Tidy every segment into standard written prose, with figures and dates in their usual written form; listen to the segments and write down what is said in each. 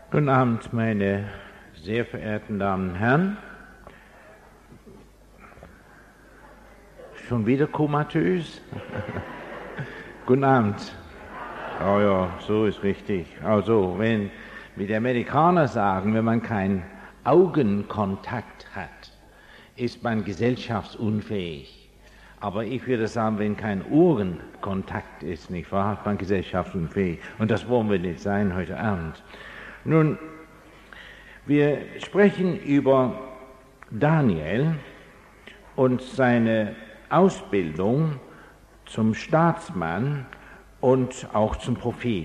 Guten Abend, meine sehr verehrten Damen und Herren. Schon wieder komatös? Guten Abend. Oh ja, so ist richtig. Also, wie die Amerikaner sagen, wenn man keinen Augenkontakt hat, ist man gesellschaftsunfähig. Aber ich würde sagen, wenn kein Ohrenkontakt ist, nicht wahr, ist man gesellschaftsunfähig. Und das wollen wir nicht sein heute Abend. Nun, wir sprechen über Daniel und seine Ausbildung zum Staatsmann und auch zum Prophet.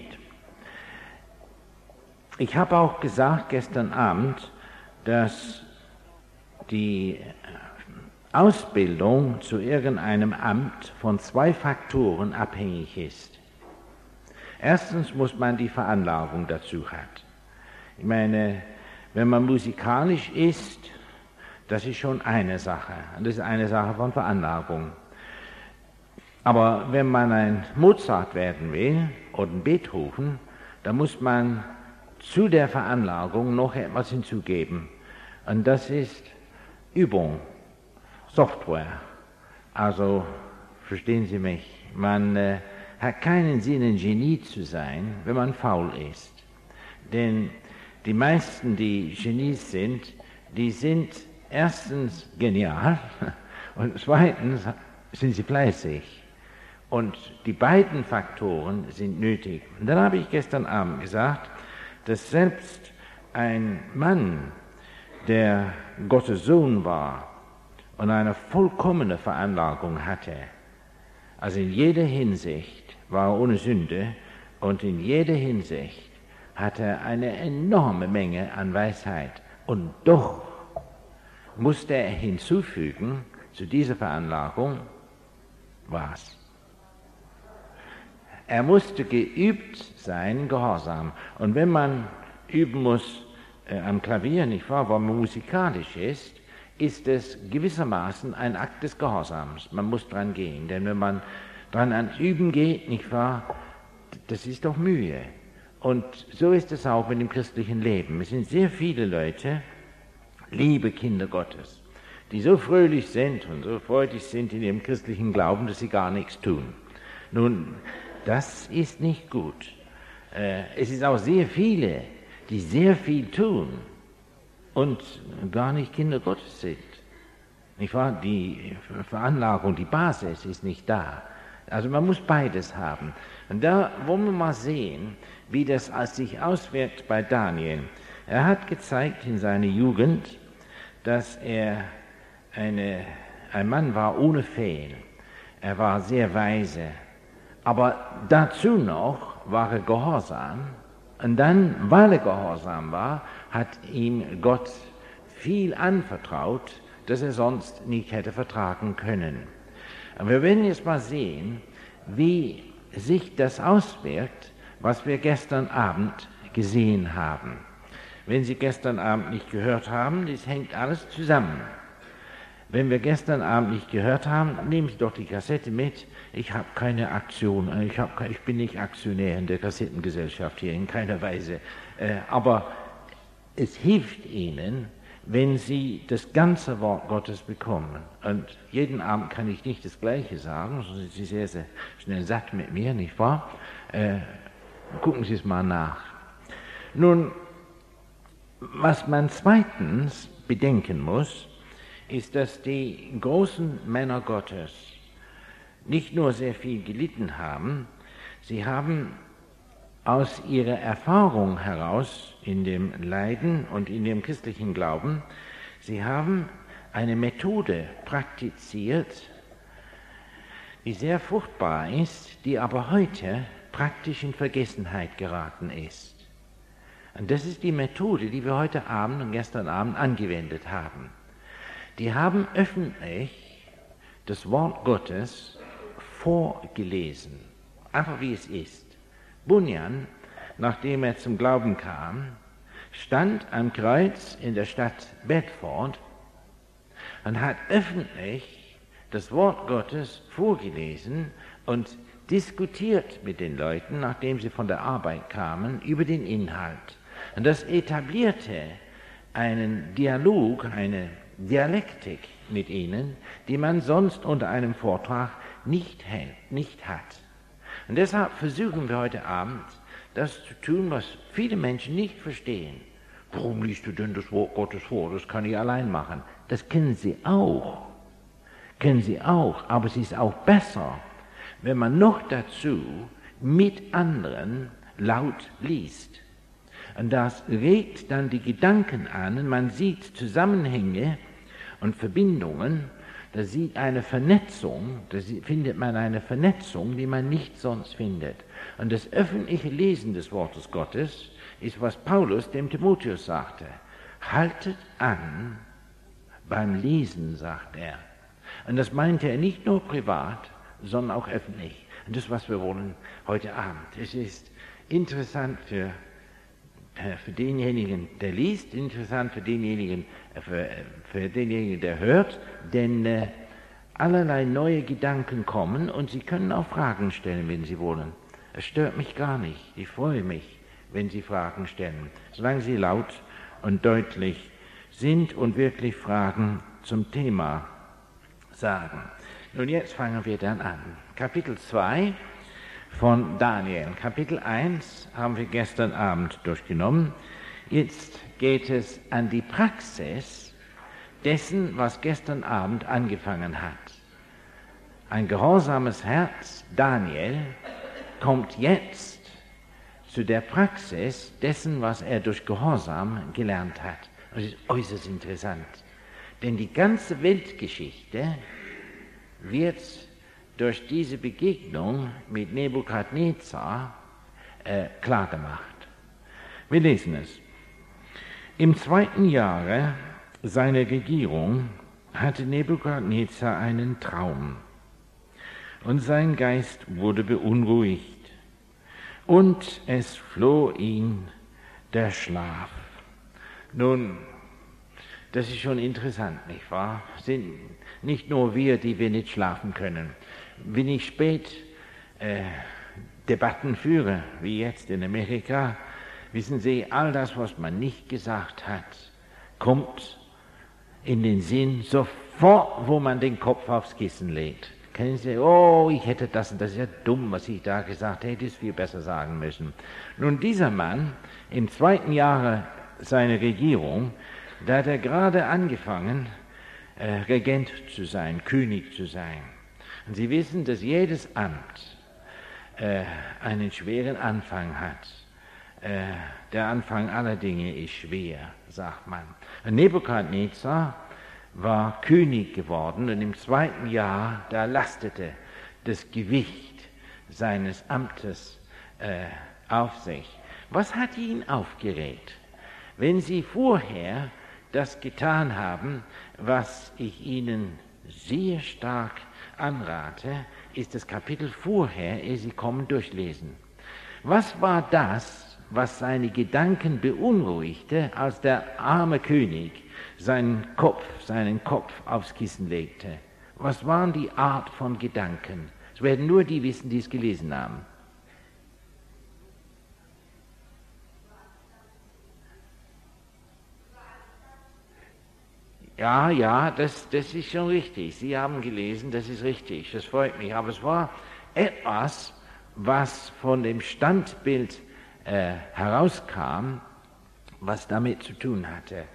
Ich habe auch gesagt gestern Abend, dass die Ausbildung zu irgendeinem Amt von zwei Faktoren abhängig ist. Erstens muss man die Veranlagung dazu haben. Ich meine, wenn man musikalisch ist, das ist schon eine Sache. Das ist eine Sache von Veranlagung. Aber wenn man ein Mozart werden will oder ein Beethoven, dann muss man zu der Veranlagung noch etwas hinzugeben. Und das ist Übung, Software. Also, verstehen Sie mich, man hat keinen Sinn, ein Genie zu sein, wenn man faul ist. Denn die meisten, die Genies sind, die sind erstens genial und zweitens sind sie fleißig. Und die beiden Faktoren sind nötig. Und dann habe ich gestern Abend gesagt, dass selbst ein Mann, der Gottes Sohn war und eine vollkommene Veranlagung hatte, also in jeder Hinsicht war er ohne Sünde und in jeder Hinsicht hatte er eine enorme Menge an Weisheit. Und doch musste er hinzufügen zu dieser Veranlagung was? Er musste geübt sein, Gehorsam. Und wenn man üben muss am Klavier, nicht wahr, wo man musikalisch ist es gewissermaßen ein Akt des Gehorsams. Man muss dran gehen, denn wenn man dran ans Üben geht, nicht wahr, das ist doch Mühe. Und so ist es auch mit dem christlichen Leben. Es sind sehr viele Leute, liebe Kinder Gottes, die so fröhlich sind und so freudig sind in ihrem christlichen Glauben, dass sie gar nichts tun. Nun, das ist nicht gut. Es ist auch sehr viele, die sehr viel tun und gar nicht Kinder Gottes sind. Nicht wahr? Die Veranlagung, die Basis ist nicht da. Also man muss beides haben. Und da wollen wir mal sehen, wie das sich auswirkt bei Daniel. Er hat gezeigt in seiner Jugend, dass er ein Mann war ohne Fehl. Er war sehr weise. Aber dazu noch war er gehorsam. Und dann, weil er gehorsam war, hat ihm Gott viel anvertraut, das er sonst nicht hätte vertragen können. Und wir werden jetzt mal sehen, wie sich das auswirkt, was wir gestern Abend gesehen haben. Wenn Sie gestern Abend nicht gehört haben, das hängt alles zusammen. Wenn wir gestern Abend nicht gehört haben, nehmen Sie doch die Kassette mit. Ich habe keine Aktion, ich bin nicht Aktionär in der Kassettengesellschaft hier, in keiner Weise. Aber es hilft Ihnen, wenn Sie das ganze Wort Gottes bekommen. Und jeden Abend kann ich nicht das Gleiche sagen, sonst sind Sie sehr, sehr schnell satt mit mir, nicht wahr? Gucken Sie es mal nach. Nun, was man zweitens bedenken muss, ist, dass die großen Männer Gottes nicht nur sehr viel gelitten haben, sie haben aus ihrer Erfahrung heraus in dem Leiden und in dem christlichen Glauben, sie haben eine Methode praktiziert, die sehr fruchtbar ist, die aber heute praktisch in Vergessenheit geraten ist. Und das ist die Methode, die wir heute Abend und gestern Abend angewendet haben. Die haben öffentlich das Wort Gottes vorgelesen, einfach wie es ist. Bunyan, nachdem er zum Glauben kam, stand am Kreuz in der Stadt Bedford und hat öffentlich das Wort Gottes vorgelesen und diskutiert mit den Leuten, nachdem sie von der Arbeit kamen, über den Inhalt. Und das etablierte einen Dialog, eine Dialektik mit ihnen, die man sonst unter einem Vortrag nicht hat. Und deshalb versuchen wir heute Abend, das zu tun, was viele Menschen nicht verstehen. Warum liest du denn das Wort Gottes vor? Das kann ich allein machen. Das können sie auch. Aber es ist auch besser, wenn man noch dazu mit anderen laut liest. Und das regt dann die Gedanken an und man sieht Zusammenhänge und Verbindungen, da findet man eine Vernetzung, die man nicht sonst findet. Und das öffentliche Lesen des Wortes Gottes ist, was Paulus dem Timotheus sagte. Haltet an beim Lesen, sagt er. Und das meinte er nicht nur privat, sondern auch öffentlich. Und das, was wir wollen heute Abend. Es ist interessant für denjenigen, der liest, interessant für denjenigen, der hört, denn allerlei neue Gedanken kommen und Sie können auch Fragen stellen, wenn Sie wollen. Es stört mich gar nicht. Ich freue mich, wenn Sie Fragen stellen, solange Sie laut und deutlich sind und wirklich Fragen zum Thema sagen. Nun, jetzt fangen wir dann an. Kapitel 2 von Daniel. Kapitel 1 haben wir gestern Abend durchgenommen. Jetzt geht es an die Praxis dessen, was gestern Abend angefangen hat. Ein gehorsames Herz, Daniel, kommt jetzt zu der Praxis dessen, was er durch Gehorsam gelernt hat. Das ist äußerst interessant, denn die ganze Weltgeschichte wird durch diese Begegnung mit Nebukadnezar klargemacht. Wir lesen es. Im 2. Jahre seiner Regierung hatte Nebukadnezar einen Traum und sein Geist wurde beunruhigt und es floh ihn der Schlaf. Nun, das ist schon interessant, nicht wahr? Sind nicht nur wir, die wir nicht schlafen können. Wenn ich spät Debatten führe, wie jetzt in Amerika, wissen Sie, all das, was man nicht gesagt hat, kommt in den Sinn sofort, wo man den Kopf aufs Kissen legt. Kennen Sie, ich hätte das und das ist ja dumm, was ich da gesagt hätte, ist viel besser sagen müssen. Nun, dieser Mann, im 2. Jahre seiner Regierung, da hat er gerade angefangen, Regent zu sein, König zu sein. Und Sie wissen, dass jedes Amt einen schweren Anfang hat. Der Anfang aller Dinge ist schwer, sagt man. Und Nebukadnezar war König geworden und im 2. Jahr, da lastete das Gewicht seines Amtes auf sich. Was hat ihn aufgeregt? Wenn Sie vorher das getan haben, was ich Ihnen sehr stark anrate, ist das Kapitel vorher, ehe Sie kommen, durchlesen. Was war das, was seine Gedanken beunruhigte, als der arme König seinen Kopf aufs Kissen legte? Was waren die Art von Gedanken? Es werden nur die wissen, die es gelesen haben. Ja, das ist schon richtig. Sie haben gelesen, das ist richtig, das freut mich. Aber es war etwas, was von dem Standbild herauskam, was damit zu tun hatte.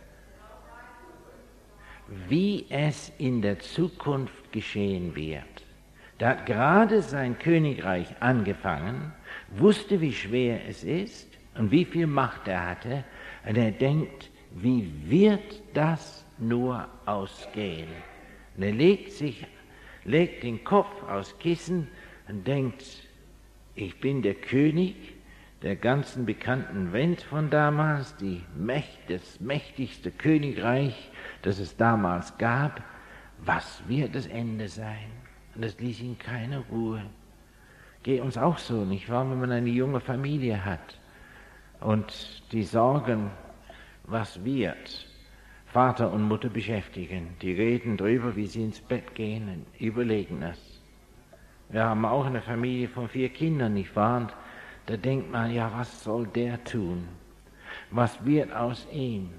Wie es in der Zukunft geschehen wird. Da hat gerade sein Königreich angefangen, wusste, wie schwer es ist und wie viel Macht er hatte. Und er denkt, wie wird das nur ausgehen? Und er legt den Kopf aufs Kissen und denkt, ich bin der König der ganzen bekannten Welt von damals, das mächtigste Königreich, das es damals gab. Was wird das Ende sein? Und das ließ ihm keine Ruhe. Geht uns auch so, nicht wahr, wenn man eine junge Familie hat und die Sorgen, was wird, Vater und Mutter beschäftigen. Die reden drüber, wie sie ins Bett gehen und überlegen es. Wir haben auch eine Familie von 4 Kindern, nicht wahr? Und da denkt man, ja, was soll der tun? Was wird aus ihm?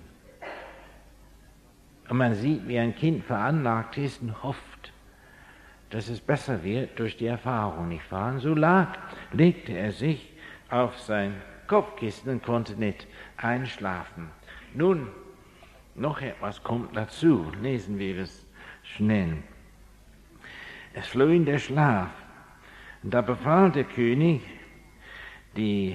Und man sieht, wie ein Kind veranlagt ist und hofft, dass es besser wird durch die Erfahrung, nicht wahr? Und so legte er sich auf sein Kopfkissen und konnte nicht einschlafen. Nun, noch etwas kommt dazu. Lesen wir es schnell. Es floh ihn der Schlaf. Und da befahl der König, die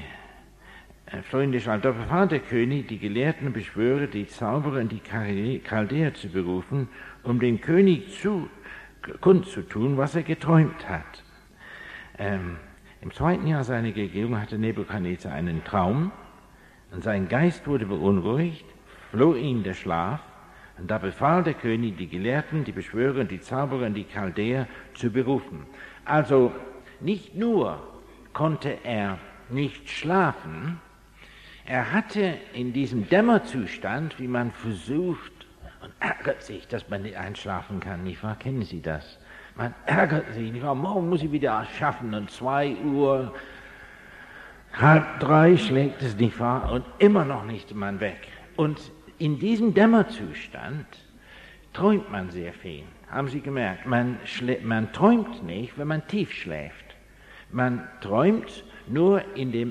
Gelehrten, Beschwörer, die Zauberer und die Chaldäer zu berufen, um dem König kundzutun, was er geträumt hat. Im 2. Jahr seiner Regierung hatte Nebukadnezar einen Traum, und sein Geist wurde beunruhigt, floh ihm der Schlaf, und da befahl der König, die Gelehrten, die Beschwörer, die Zauberer und die Chaldäer zu berufen. Also nicht nur konnte er nicht schlafen, er hatte in diesem Dämmerzustand, wie man versucht und ärgert sich, dass man nicht einschlafen kann, nicht wahr? Kennen Sie das? Man ärgert sich, nicht wahr? Morgen muss ich wieder schaffen, und 2 Uhr, 2:30 schlägt es, nicht wahr? Und immer noch nicht man weg. Und in diesem Dämmerzustand träumt man sehr viel. Haben Sie gemerkt? Man träumt nicht, wenn man tief schläft. Man träumt nur in dem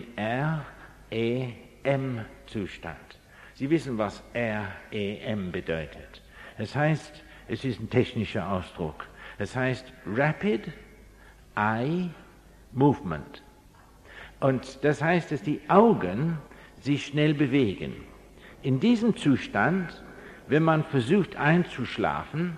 REM-Zustand. Sie wissen, was REM bedeutet. Das heißt, es ist ein technischer Ausdruck. Das heißt Rapid Eye Movement. Und das heißt, dass die Augen sich schnell bewegen. In diesem Zustand, wenn man versucht einzuschlafen,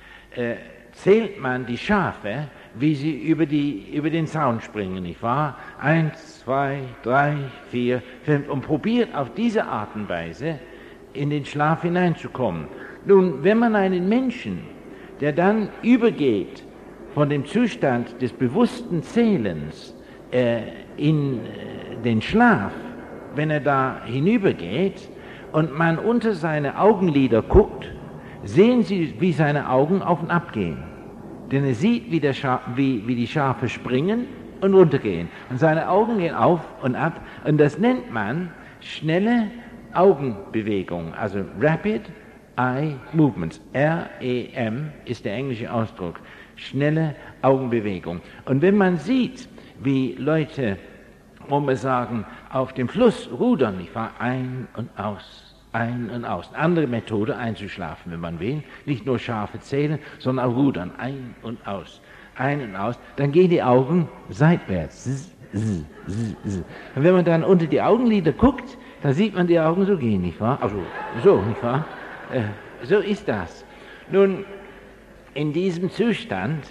zählt man die Schafe, wie sie über den Zaun springen, nicht wahr? 1, 2, 3, 4, 5 und probiert auf diese Art und Weise in den Schlaf hineinzukommen. Nun, wenn man einen Menschen, der dann übergeht von dem Zustand des bewussten Zählens in den Schlaf, wenn er da hinübergeht und man unter seine Augenlider guckt, sehen Sie, wie seine Augen auf und ab gehen. Denn er sieht, wie die Schafe springen und runtergehen. Und seine Augen gehen auf und ab. Und das nennt man schnelle Augenbewegung, also Rapid Eye Movements. REM ist der englische Ausdruck. Schnelle Augenbewegung. Und wenn man sieht, wie Leute, wollen wir sagen, auf dem Fluss rudern, nicht wahr? Ein und aus. Ein und aus. Eine andere Methode einzuschlafen, wenn man will. Nicht nur Schafe zählen, sondern auch rudern. Ein und aus. Ein und aus. Dann gehen die Augen seitwärts. Und wenn man dann unter die Augenlider guckt, dann sieht man die Augen so gehen, nicht wahr? Also so, nicht wahr? So ist das. Nun, in diesem Zustand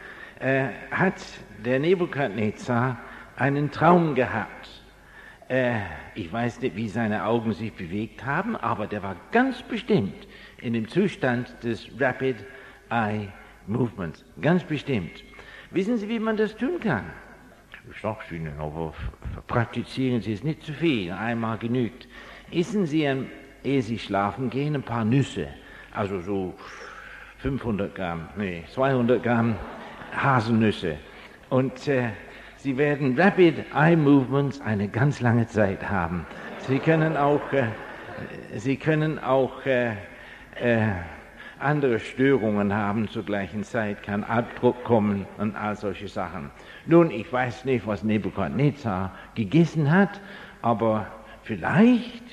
hat der Nebukadnezar einen Traum gehabt. Ich weiß nicht, wie seine Augen sich bewegt haben, aber der war ganz bestimmt in dem Zustand des Rapid Eye Movements. Ganz bestimmt. Wissen Sie, wie man das tun kann? Ich sag's Ihnen, aber praktizieren Sie es nicht zu viel. Einmal genügt. Essen Sie, ehe Sie schlafen gehen, ein paar Nüsse. Also so 200 Gramm Haselnüsse. Und Sie werden Rapid Eye Movements eine ganz lange Zeit haben. Sie können auch andere Störungen haben zur gleichen Zeit, kann Albdruck kommen und all solche Sachen. Nun, ich weiß nicht, was Nebukadnezar gegessen hat, aber vielleicht,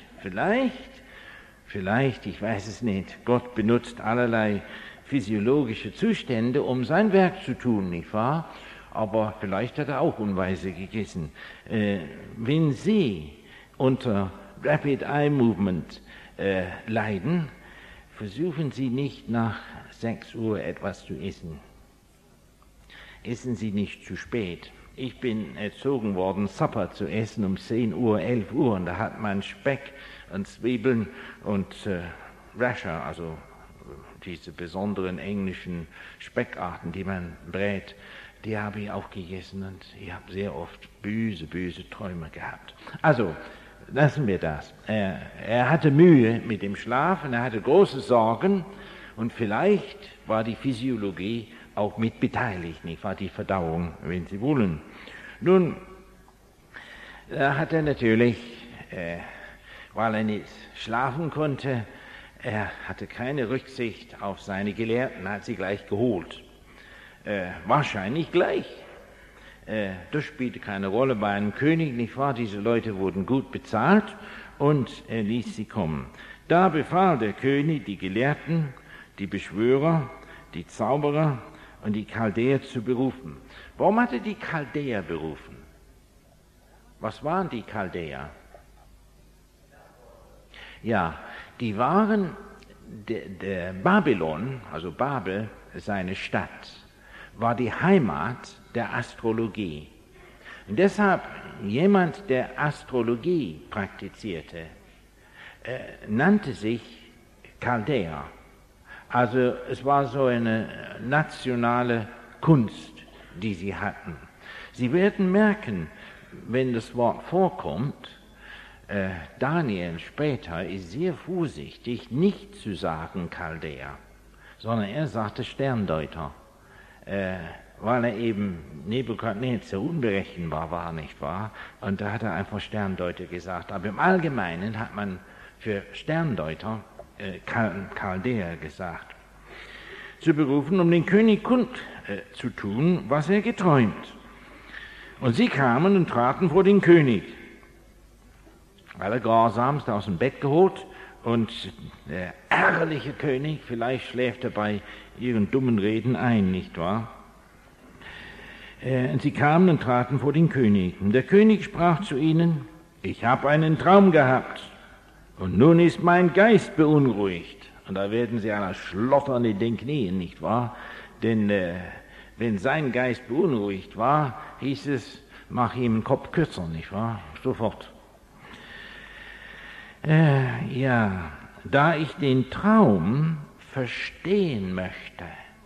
ich weiß es nicht. Gott benutzt allerlei physiologische Zustände, um sein Werk zu tun, nicht wahr? Aber vielleicht hat er auch unweise gegessen. Wenn Sie unter Rapid Eye Movement leiden, versuchen Sie nicht nach 6 Uhr etwas zu essen. Essen Sie nicht zu spät. Ich bin erzogen worden, Supper zu essen um 10 Uhr, 11 Uhr. Und da hat man Speck und Zwiebeln und Rasher, also diese besonderen englischen Speckarten, die man brät. Die habe ich auch gegessen und ich habe sehr oft böse Träume gehabt. Also, lassen wir das. Er hatte Mühe mit dem Schlaf und er hatte große Sorgen und vielleicht war die Physiologie auch mit beteiligt, nicht wahr? Die Verdauung, wenn Sie wollen. Nun, da hat er natürlich weil er nicht schlafen konnte. Er hatte keine Rücksicht auf seine Gelehrten, hat sie gleich geholt. Wahrscheinlich gleich. Das spielte keine Rolle bei einem König, nicht wahr? Diese Leute wurden gut bezahlt und er ließ sie kommen. Da befahl der König, die Gelehrten, die Beschwörer, die Zauberer und die Chaldäer zu berufen. Warum hat er die Chaldäer berufen? Was waren die Chaldäer? Ja, die waren der Babylon, also Babel, seine Stadt, war die Heimat der Astrologie. Und deshalb jemand, der Astrologie praktizierte, nannte sich Chaldäer. Also es war so eine nationale Kunst, die sie hatten. Sie werden merken, wenn das Wort vorkommt, Daniel später ist sehr vorsichtig, nicht zu sagen Chaldäer, sondern er sagte Sterndeuter, weil er eben Nebukadnezar unberechenbar war, nicht wahr? Und da hat er einfach Sterndeuter gesagt. Aber im Allgemeinen hat man für Sterndeuter Chaldäer gesagt. Zu berufen, um den König kund zu tun, was er geträumt. Und sie kamen und traten vor den König. Alle gehorsamst aus dem Bett geholt und der ärgerliche König, vielleicht schläft er bei ihren dummen Reden ein, nicht wahr? Und sie kamen und traten vor den König. Und der König sprach zu ihnen, ich habe einen Traum gehabt und nun ist mein Geist beunruhigt. Und da werden sie alle schlottern in den Knien, nicht wahr? Denn wenn sein Geist beunruhigt war, hieß es, mach ihm den Kopf kürzer, nicht wahr? Sofort. Ja, da ich den Traum verstehen möchte.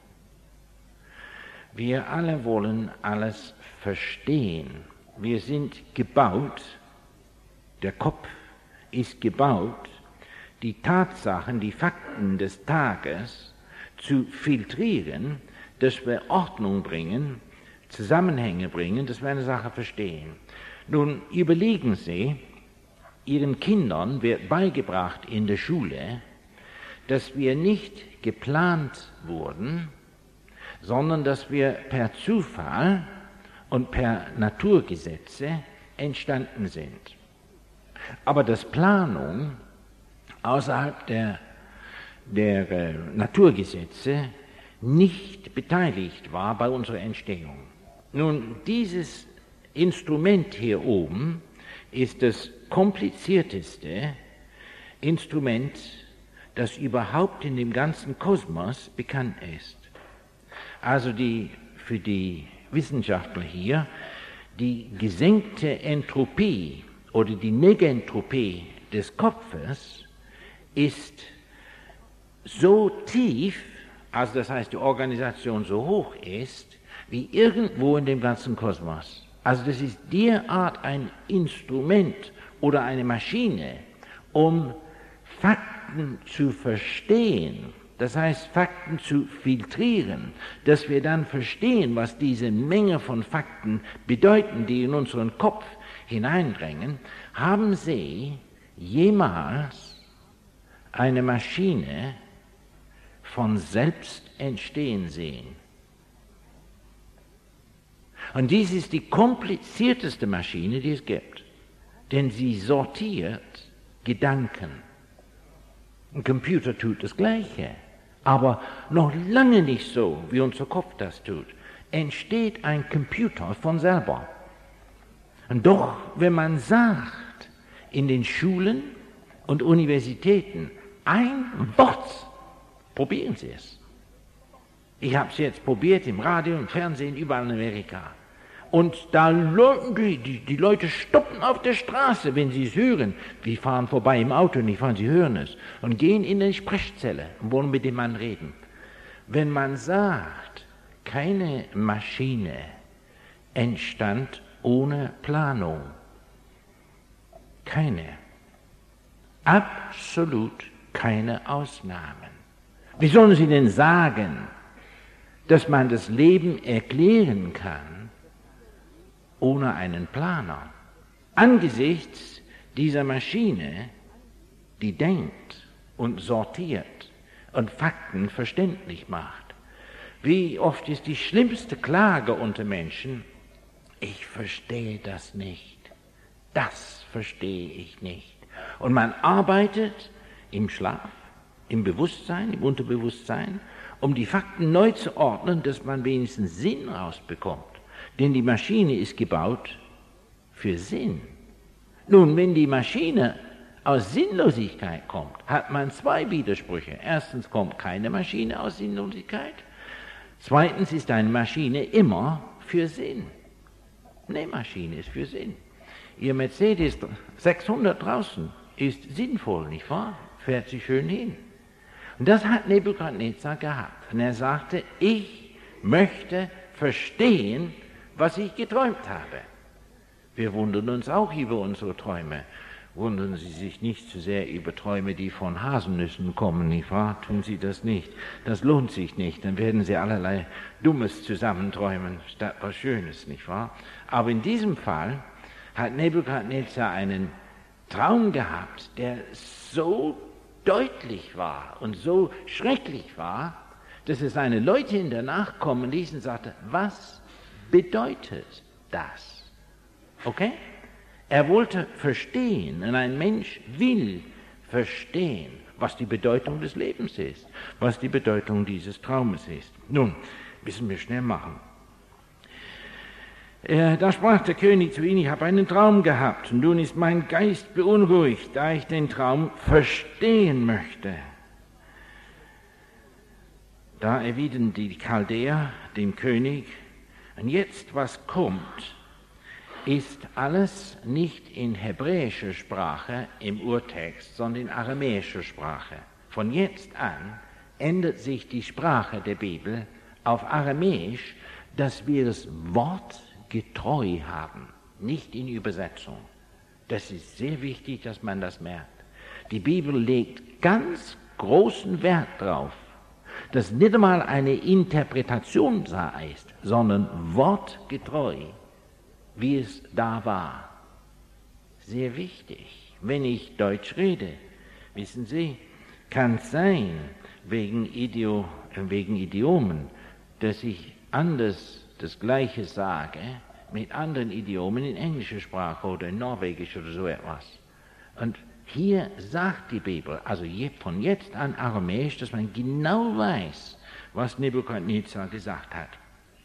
Wir alle wollen alles verstehen. Wir sind gebaut, der Kopf ist gebaut, die Tatsachen, die Fakten des Tages zu filtrieren, dass wir Ordnung bringen, Zusammenhänge bringen, dass wir eine Sache verstehen. Nun überlegen Sie, Ihren Kindern wird beigebracht in der Schule, dass wir nicht geplant wurden, sondern dass wir per Zufall und per Naturgesetze entstanden sind. Aber dass Planung außerhalb der Naturgesetze nicht beteiligt war bei unserer Entstehung. Nun, dieses Instrument hier oben ist das komplizierteste Instrument, das überhaupt in dem ganzen Kosmos bekannt ist. Also für die Wissenschaftler hier, die gesenkte Entropie oder die Negentropie des Kopfes ist so tief, also das heißt die Organisation so hoch ist, wie irgendwo in dem ganzen Kosmos. Also das ist derart ein Instrument oder eine Maschine, um Fakten zu verstehen, das heißt Fakten zu filtrieren, dass wir dann verstehen, was diese Menge von Fakten bedeuten, die in unseren Kopf hineindrängen. Haben Sie jemals eine Maschine von selbst entstehen sehen? Und dies ist die komplizierteste Maschine, die es gibt, denn sie sortiert Gedanken. Ein Computer tut das Gleiche, aber noch lange nicht so, wie unser Kopf das tut. Entsteht ein Computer von selber. Und doch, wenn man sagt, in den Schulen und Universitäten ein Wort, probieren Sie es. Ich habe es jetzt probiert im Radio und Fernsehen, überall in Amerika. Und da die Leute stoppen auf der Straße, wenn sie es hören. Die fahren vorbei im Auto, nicht fahren, sie hören es. Und gehen in die Sprechzelle und wollen mit dem Mann reden. Wenn man sagt, keine Maschine entstand ohne Planung. Keine. Absolut keine Ausnahmen. Wie sollen Sie denn sagen, dass man das Leben erklären kann ohne einen Planer? Angesichts dieser Maschine die denkt und sortiert und Fakten verständlich macht. Wie oft ist die schlimmste Klage unter Menschen: Ich verstehe das nicht, das verstehe ich nicht. Und man arbeitet im Schlaf, im Bewusstsein, im Unterbewusstsein, um die Fakten neu zu ordnen, dass man wenigstens Sinn rausbekommt. Denn die Maschine ist gebaut für Sinn. Nun, wenn die Maschine aus Sinnlosigkeit kommt, hat man zwei Widersprüche. Erstens kommt keine Maschine aus Sinnlosigkeit. Zweitens ist eine Maschine immer für Sinn. Eine Maschine ist für Sinn. Ihr Mercedes 600 draußen ist sinnvoll, nicht wahr? Fährt sich schön hin. Und das hat Nebukadnezar gehabt. Und er sagte, ich möchte verstehen, was ich geträumt habe. Wir wundern uns auch über unsere Träume. Wundern Sie sich nicht zu sehr über Träume, die von Haselnüssen kommen, nicht wahr? Tun Sie das nicht. Das lohnt sich nicht. Dann werden Sie allerlei Dummes zusammenträumen, statt was Schönes, nicht wahr? Aber in diesem Fall hat Nebukadnezar einen Traum gehabt, der so deutlich war und so schrecklich war, dass es seine Leute in der Nacht kommen ließen und sagte, was bedeutet das? Okay? Er wollte verstehen, und ein Mensch will verstehen, was die Bedeutung des Lebens ist, was die Bedeutung dieses Traumes ist. Nun, müssen wir schnell machen. Da sprach der König zu ihm, ich habe einen Traum gehabt, und nun ist mein Geist beunruhigt, da ich den Traum verstehen möchte. Da erwiderten die Chaldäer dem König, und jetzt, was kommt, ist alles nicht in hebräischer Sprache im Urtext, sondern in aramäischer Sprache. Von jetzt an ändert sich die Sprache der Bibel auf Aramäisch, dass wir das Wort getreu haben, nicht in Übersetzung. Das ist sehr wichtig, dass man das merkt. Die Bibel legt ganz großen Wert darauf, dass nicht einmal eine Interpretation da ist, sondern wortgetreu, wie es da war. Sehr wichtig. Wenn ich Deutsch rede, wissen Sie, kann es sein, wegen Idiomen, dass ich anders das Gleiche sage, mit anderen Idiomen in englischer Sprache oder in Norwegisch oder so etwas. Und hier sagt die Bibel, also von jetzt an Aramäisch, dass man genau weiß, was Nebukadnezar gesagt hat.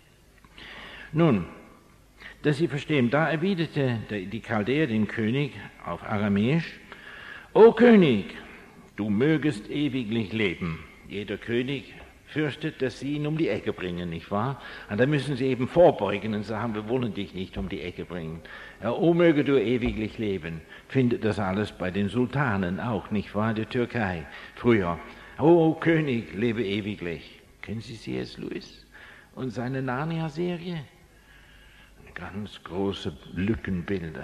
Nun, dass Sie verstehen, da erwiderte die Chaldäer den König auf Aramäisch, O König, du mögest ewiglich leben. Jeder König fürchtet, dass sie ihn um die Ecke bringen, nicht wahr? Und da müssen sie eben vorbeugen und sagen, wir wollen dich nicht um die Ecke bringen. Ja, o möge du ewiglich leben. Findet das alles bei den Sultanen auch, nicht wahr? Der Türkei früher. O König, lebe ewiglich. Kennen Sie C.S. Lewis und seine Narnia-Serie? Ganz große Lückenbilder,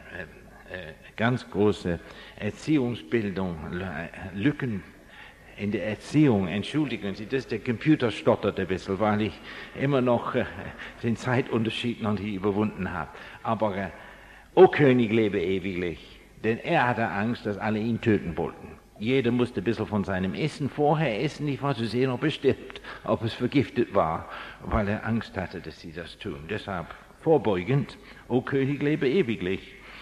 ganz große Erziehungsbildung, Lücken in der Erziehung. Entschuldigen Sie, der Computer stottert ein bisschen, weil ich immer noch den Zeitunterschied noch nicht überwunden habe. Aber, O König, lebe ewiglich, denn er hatte Angst, dass alle ihn töten wollten. Jeder musste ein bisschen von seinem Essen vorher essen, nicht wahr, zu sehen, ob es stirbt, ob es vergiftet war, weil er Angst hatte, dass sie das tun. Deshalb vorbeugend, O König, lebe ewiglich.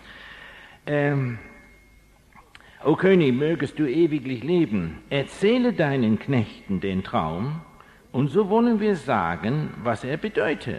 O König, mögest du ewiglich leben. Erzähle deinen Knechten den Traum, und so wollen wir sagen, was er bedeutet.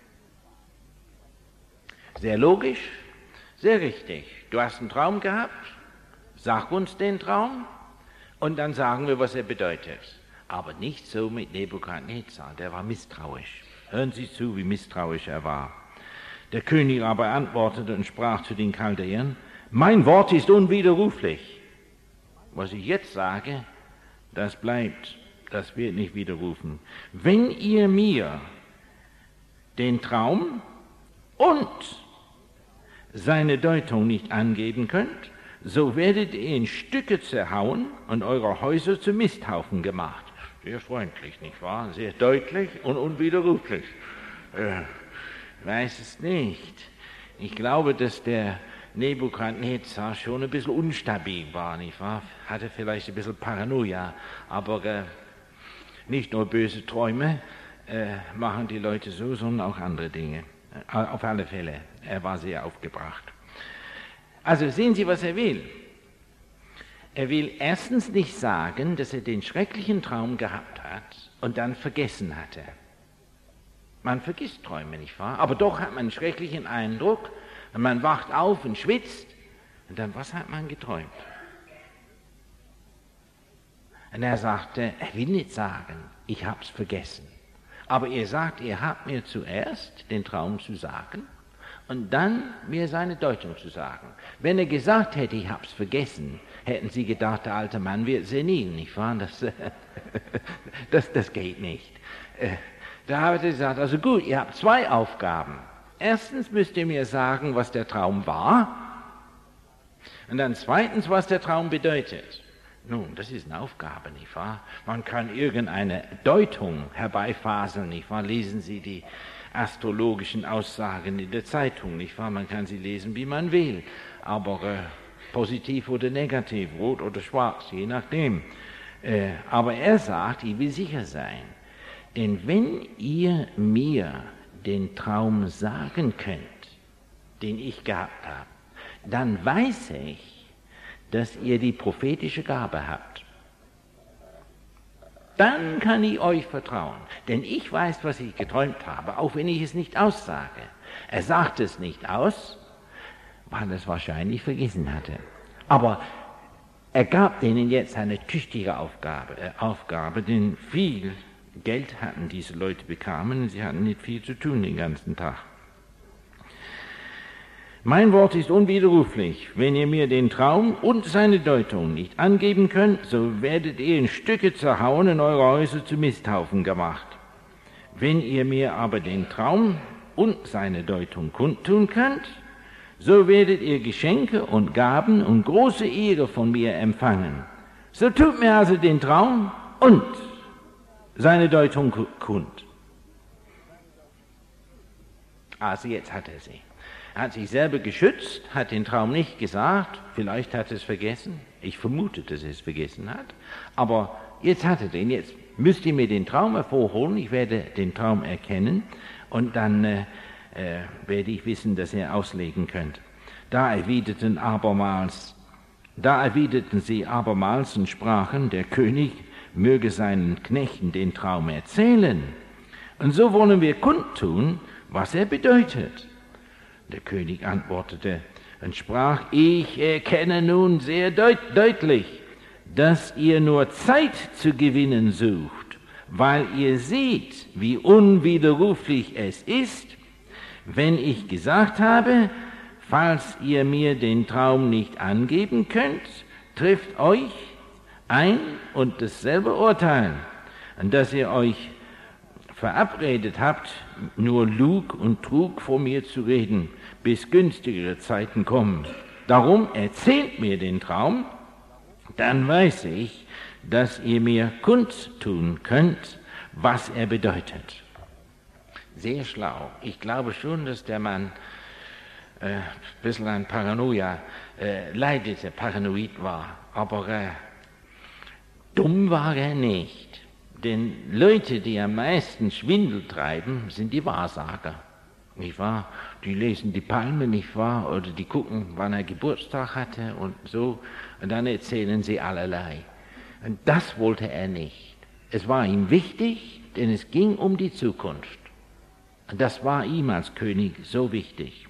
Sehr logisch, sehr richtig. Du hast einen Traum gehabt, sag uns den Traum, und dann sagen wir, was er bedeutet. Aber nicht so mit Nebukadnezar, der war misstrauisch. Hören Sie zu, wie misstrauisch er war. Der König aber antwortete und sprach zu den Chaldäern, mein Wort ist unwiderruflich. Was ich jetzt sage, das bleibt, das wird nicht widerrufen. Wenn ihr mir den Traum und seine Deutung nicht angeben könnt, so werdet ihr in Stücke zerhauen und eure Häuser zu Misthaufen gemacht. Sehr freundlich, nicht wahr? Sehr deutlich und unwiderruflich. Weiß es nicht. Ich glaube, dass der Nebukadnezar schon ein bisschen unstabil war, nicht wahr? Hatte vielleicht ein bisschen Paranoia, aber nicht nur böse Träume machen die Leute so, sondern auch andere Dinge. Auf alle Fälle, er war sehr aufgebracht. Also sehen Sie, was er will. Er will erstens nicht sagen, dass er den schrecklichen Traum gehabt hat und dann vergessen hatte. Man vergisst Träume, nicht wahr? Aber doch hat man einen schrecklichen Eindruck und man wacht auf und schwitzt und dann, was hat man geträumt? Und er sagte, er will nicht sagen, ich hab's vergessen. Aber er sagt, er hat mir zuerst den Traum zu sagen und dann mir seine Deutung zu sagen. Wenn er gesagt hätte, ich hab's vergessen, hätten Sie gedacht, der alte Mann wird senil, nicht wahr? Das geht nicht. Da habe ich gesagt, also gut, ihr habt zwei Aufgaben. Erstens müsst ihr mir sagen, was der Traum war. Und dann zweitens, was der Traum bedeutet. Nun, das ist eine Aufgabe, nicht wahr? Man kann irgendeine Deutung herbeifaseln, nicht wahr? Lesen Sie die astrologischen Aussagen in der Zeitung, nicht wahr? Man kann sie lesen, wie man will. Aber positiv oder negativ, rot oder schwarz, je nachdem. Aber er sagt, ich will sicher sein. Denn wenn ihr mir den Traum sagen könnt, den ich gehabt habe, dann weiß ich, dass ihr die prophetische Gabe habt. Dann kann ich euch vertrauen, denn ich weiß, was ich geträumt habe, auch wenn ich es nicht aussage. Er sagt es nicht aus, weil er es wahrscheinlich vergessen hatte. Aber er gab denen jetzt eine tüchtige Aufgabe, denn viel Geld hatten diese Leute bekamen und sie hatten nicht viel zu tun den ganzen Tag. Mein Wort ist unwiderruflich. Wenn ihr mir den Traum und seine Deutung nicht angeben könnt, so werdet ihr in Stücke zerhauen und eure Häuser zu Misthaufen gemacht. Wenn ihr mir aber den Traum und seine Deutung kundtun könnt, so werdet ihr Geschenke und Gaben und große Ehre von mir empfangen. So tut mir also den Traum und seine Deutung kund. Also jetzt hat er sie. Er hat sich selber geschützt, hat den Traum nicht gesagt, vielleicht hat er es vergessen. Ich vermute, dass er es vergessen hat. Aber jetzt hat er den, jetzt müsst ihr mir den Traum hervorholen, ich werde den Traum erkennen und dann werde ich wissen, dass ihr auslegen könnt. Da erwiderten sie abermals und sprachen, der König möge seinen Knechten den Traum erzählen. Und so wollen wir kundtun, was er bedeutet. Der König antwortete und sprach, ich erkenne nun sehr deutlich, dass ihr nur Zeit zu gewinnen sucht, weil ihr seht, wie unwiderruflich es ist, wenn ich gesagt habe, falls ihr mir den Traum nicht angeben könnt, trifft euch ein und dasselbe Urteil, und dass ihr euch verabredet habt, nur Lug und Trug vor mir zu reden, bis günstigere Zeiten kommen. Darum erzählt mir den Traum, dann weiß ich, dass ihr mir kundtun könnt, was er bedeutet. Sehr schlau. Ich glaube schon, dass der Mann ein bisschen an Paranoia leidete, paranoid war, aber dumm war er nicht. Denn Leute, die am meisten Schwindel treiben, sind die Wahrsager, nicht wahr? Die lesen die Palme, nicht wahr? Oder die gucken, wann er Geburtstag hatte und so. Und dann erzählen sie allerlei. Und das wollte er nicht. Es war ihm wichtig, denn es ging um die Zukunft. Und das war ihm als König so wichtig.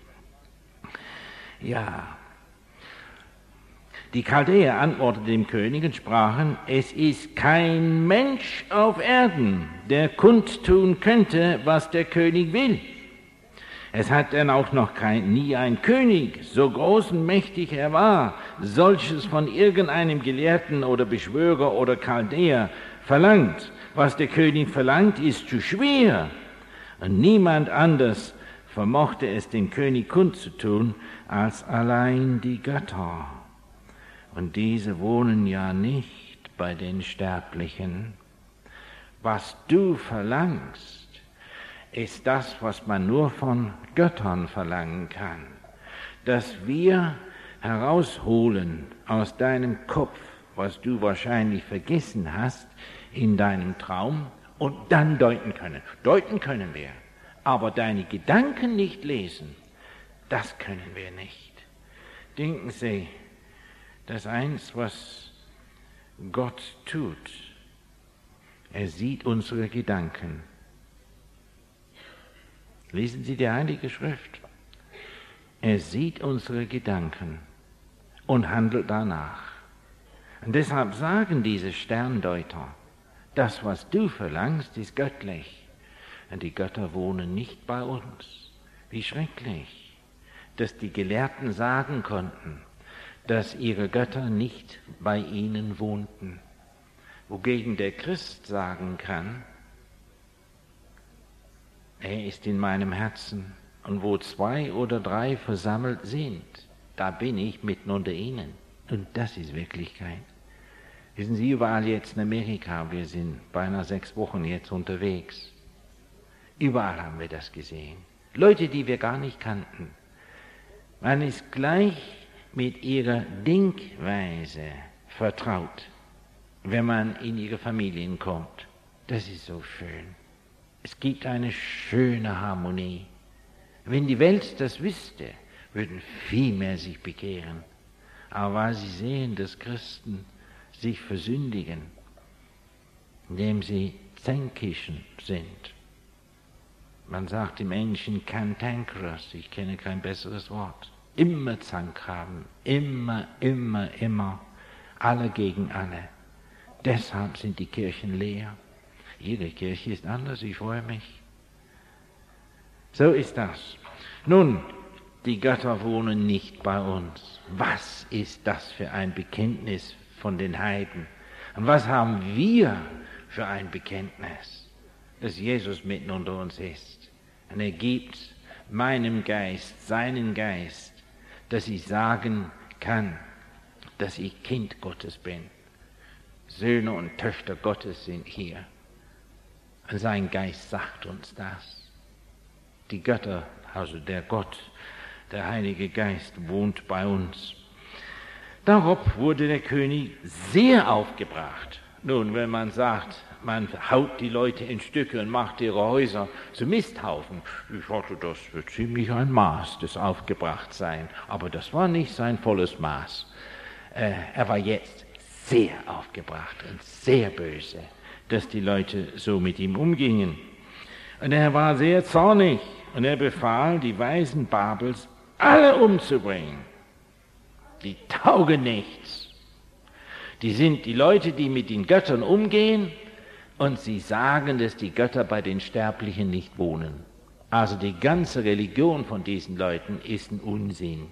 Ja. Die Chaldäer antworteten dem König und sprachen, es ist kein Mensch auf Erden, der kundtun könnte, was der König will. Es hat denn auch noch nie ein König, so groß und mächtig er war, solches von irgendeinem Gelehrten oder Beschwörer oder Chaldäer verlangt. Was der König verlangt, ist zu schwer. Und niemand anders vermochte es dem König kundzutun, als allein die Götter. Und diese wohnen ja nicht bei den Sterblichen. Was du verlangst, ist das, was man nur von Göttern verlangen kann. dass wir herausholen aus deinem Kopf, was du wahrscheinlich vergessen hast in deinem Traum, und dann deuten können. Deuten können wir, aber deine Gedanken nicht lesen, das können wir nicht. Denken Sie, das eins, was Gott tut, er sieht unsere Gedanken. Lesen Sie die Heilige Schrift. Er sieht unsere Gedanken und handelt danach. Und deshalb sagen diese Sterndeuter, das, was du verlangst, ist göttlich. Und die Götter wohnen nicht bei uns. Wie schrecklich, dass die Gelehrten sagen konnten, dass ihre Götter nicht bei ihnen wohnten. Wogegen der Christ sagen kann, er ist in meinem Herzen, und wo 2 oder 3 versammelt sind, da bin ich mitten unter ihnen. Und das ist Wirklichkeit. Wissen Sie, überall jetzt in Amerika, wir sind beinahe 6 Wochen jetzt unterwegs, überall haben wir das gesehen. Leute, die wir gar nicht kannten. Man ist gleich mit ihrer Denkweise vertraut, wenn man in ihre Familien kommt. Das ist so schön. Es gibt eine schöne Harmonie. Wenn die Welt das wüsste, würden viel mehr sich bekehren. Aber weil sie sehen, dass Christen sich versündigen, indem sie Zänkischen sind. Man sagt im Englischen cantankerous, ich kenne kein besseres Wort. Immer Zank haben, immer, alle gegen alle. Deshalb sind die Kirchen leer. Ihre Kirche ist anders, ich freue mich. So ist das. Nun, die Götter wohnen nicht bei uns. Was ist das für ein Bekenntnis von den Heiden? Und was haben wir für ein Bekenntnis, dass Jesus mitten unter uns ist? Und er gibt meinem Geist, seinen Geist, dass ich sagen kann, dass ich Kind Gottes bin. Söhne und Töchter Gottes sind hier. Und sein Geist sagt uns das. Die Götter, also der Gott, der Heilige Geist wohnt bei uns. Darauf wurde der König sehr aufgebracht. Nun, wenn man sagt, man haut die Leute in Stücke und macht ihre Häuser zu Misthaufen, ich hatte das für ziemlich ein Maß des Aufgebrachtsein, aber das war nicht sein volles Maß. Er war jetzt sehr aufgebracht und sehr böse, dass die Leute so mit ihm umgingen. Und er war sehr zornig und er befahl, die Weisen Babels alle umzubringen. Die taugen nichts. Die sind die Leute, die mit den Göttern umgehen und sie sagen, dass die Götter bei den Sterblichen nicht wohnen. Also die ganze Religion von diesen Leuten ist ein Unsinn.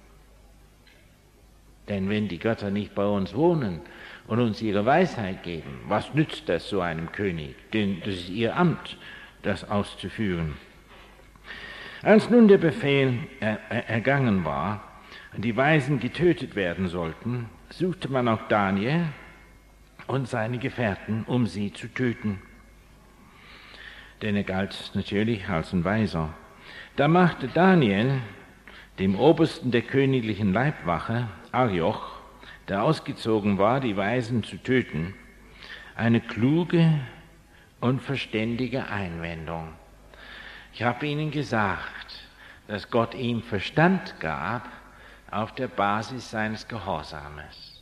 Denn wenn die Götter nicht bei uns wohnen und uns ihre Weisheit geben, was nützt das so einem König? Denn das ist ihr Amt, das auszuführen. Als nun der Befehl ergangen war und die Weisen getötet werden sollten, suchte man auch Daniel und seine Gefährten, um sie zu töten. Denn er galt natürlich als ein Weiser. Da machte Daniel dem Obersten der königlichen Leibwache, Arioch, der ausgezogen war, die Weisen zu töten, eine kluge und verständige Einwendung. Ich habe Ihnen gesagt, dass Gott ihm Verstand gab auf der Basis seines Gehorsams.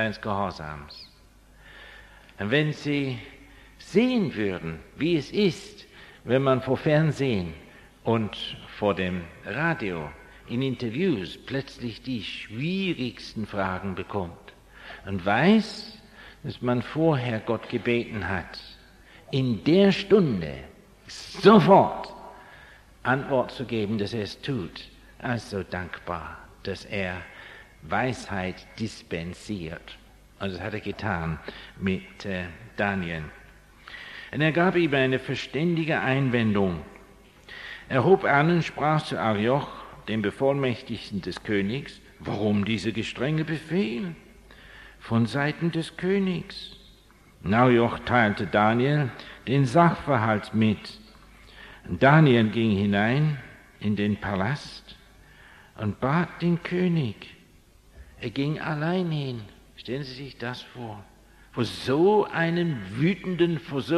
Und wenn Sie sehen würden, wie es ist, wenn man vor Fernsehen und vor dem Radio in Interviews plötzlich die schwierigsten Fragen bekommt und weiß, dass man vorher Gott gebeten hat, in der Stunde sofort Antwort zu geben, dass er es tut. Also dankbar, dass er Weisheit dispensiert. Also das hat er getan mit Daniel. Und er gab ihm eine verständige Einwendung. Er hob an und sprach zu Arioch, dem Bevollmächtigten des Königs, warum dieser gestrenge Befehl von Seiten des Königs? Arioch teilte Daniel den Sachverhalt mit. Daniel ging hinein in den Palast und bat den König. Er ging allein hin. Stellen Sie sich das vor. Vor so einem wütenden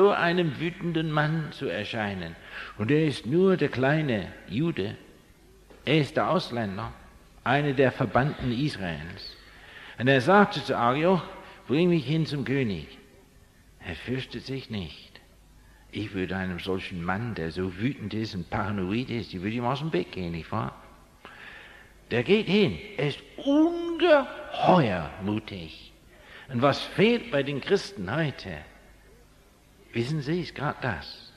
Mann zu erscheinen. Und er ist nur der kleine Jude. Er ist der Ausländer, einer der Verbannten Israels. Und er sagte zu Arioch, bring mich hin zum König. Er fürchtet sich nicht. Ich würde einem solchen Mann, der so wütend ist und paranoid ist, ich würde ihm aus dem Weg gehen, nicht wahr? Der geht hin. Er ist ungeheuer mutig. Und was fehlt bei den Christen heute? Wissen Sie, ist gerade das.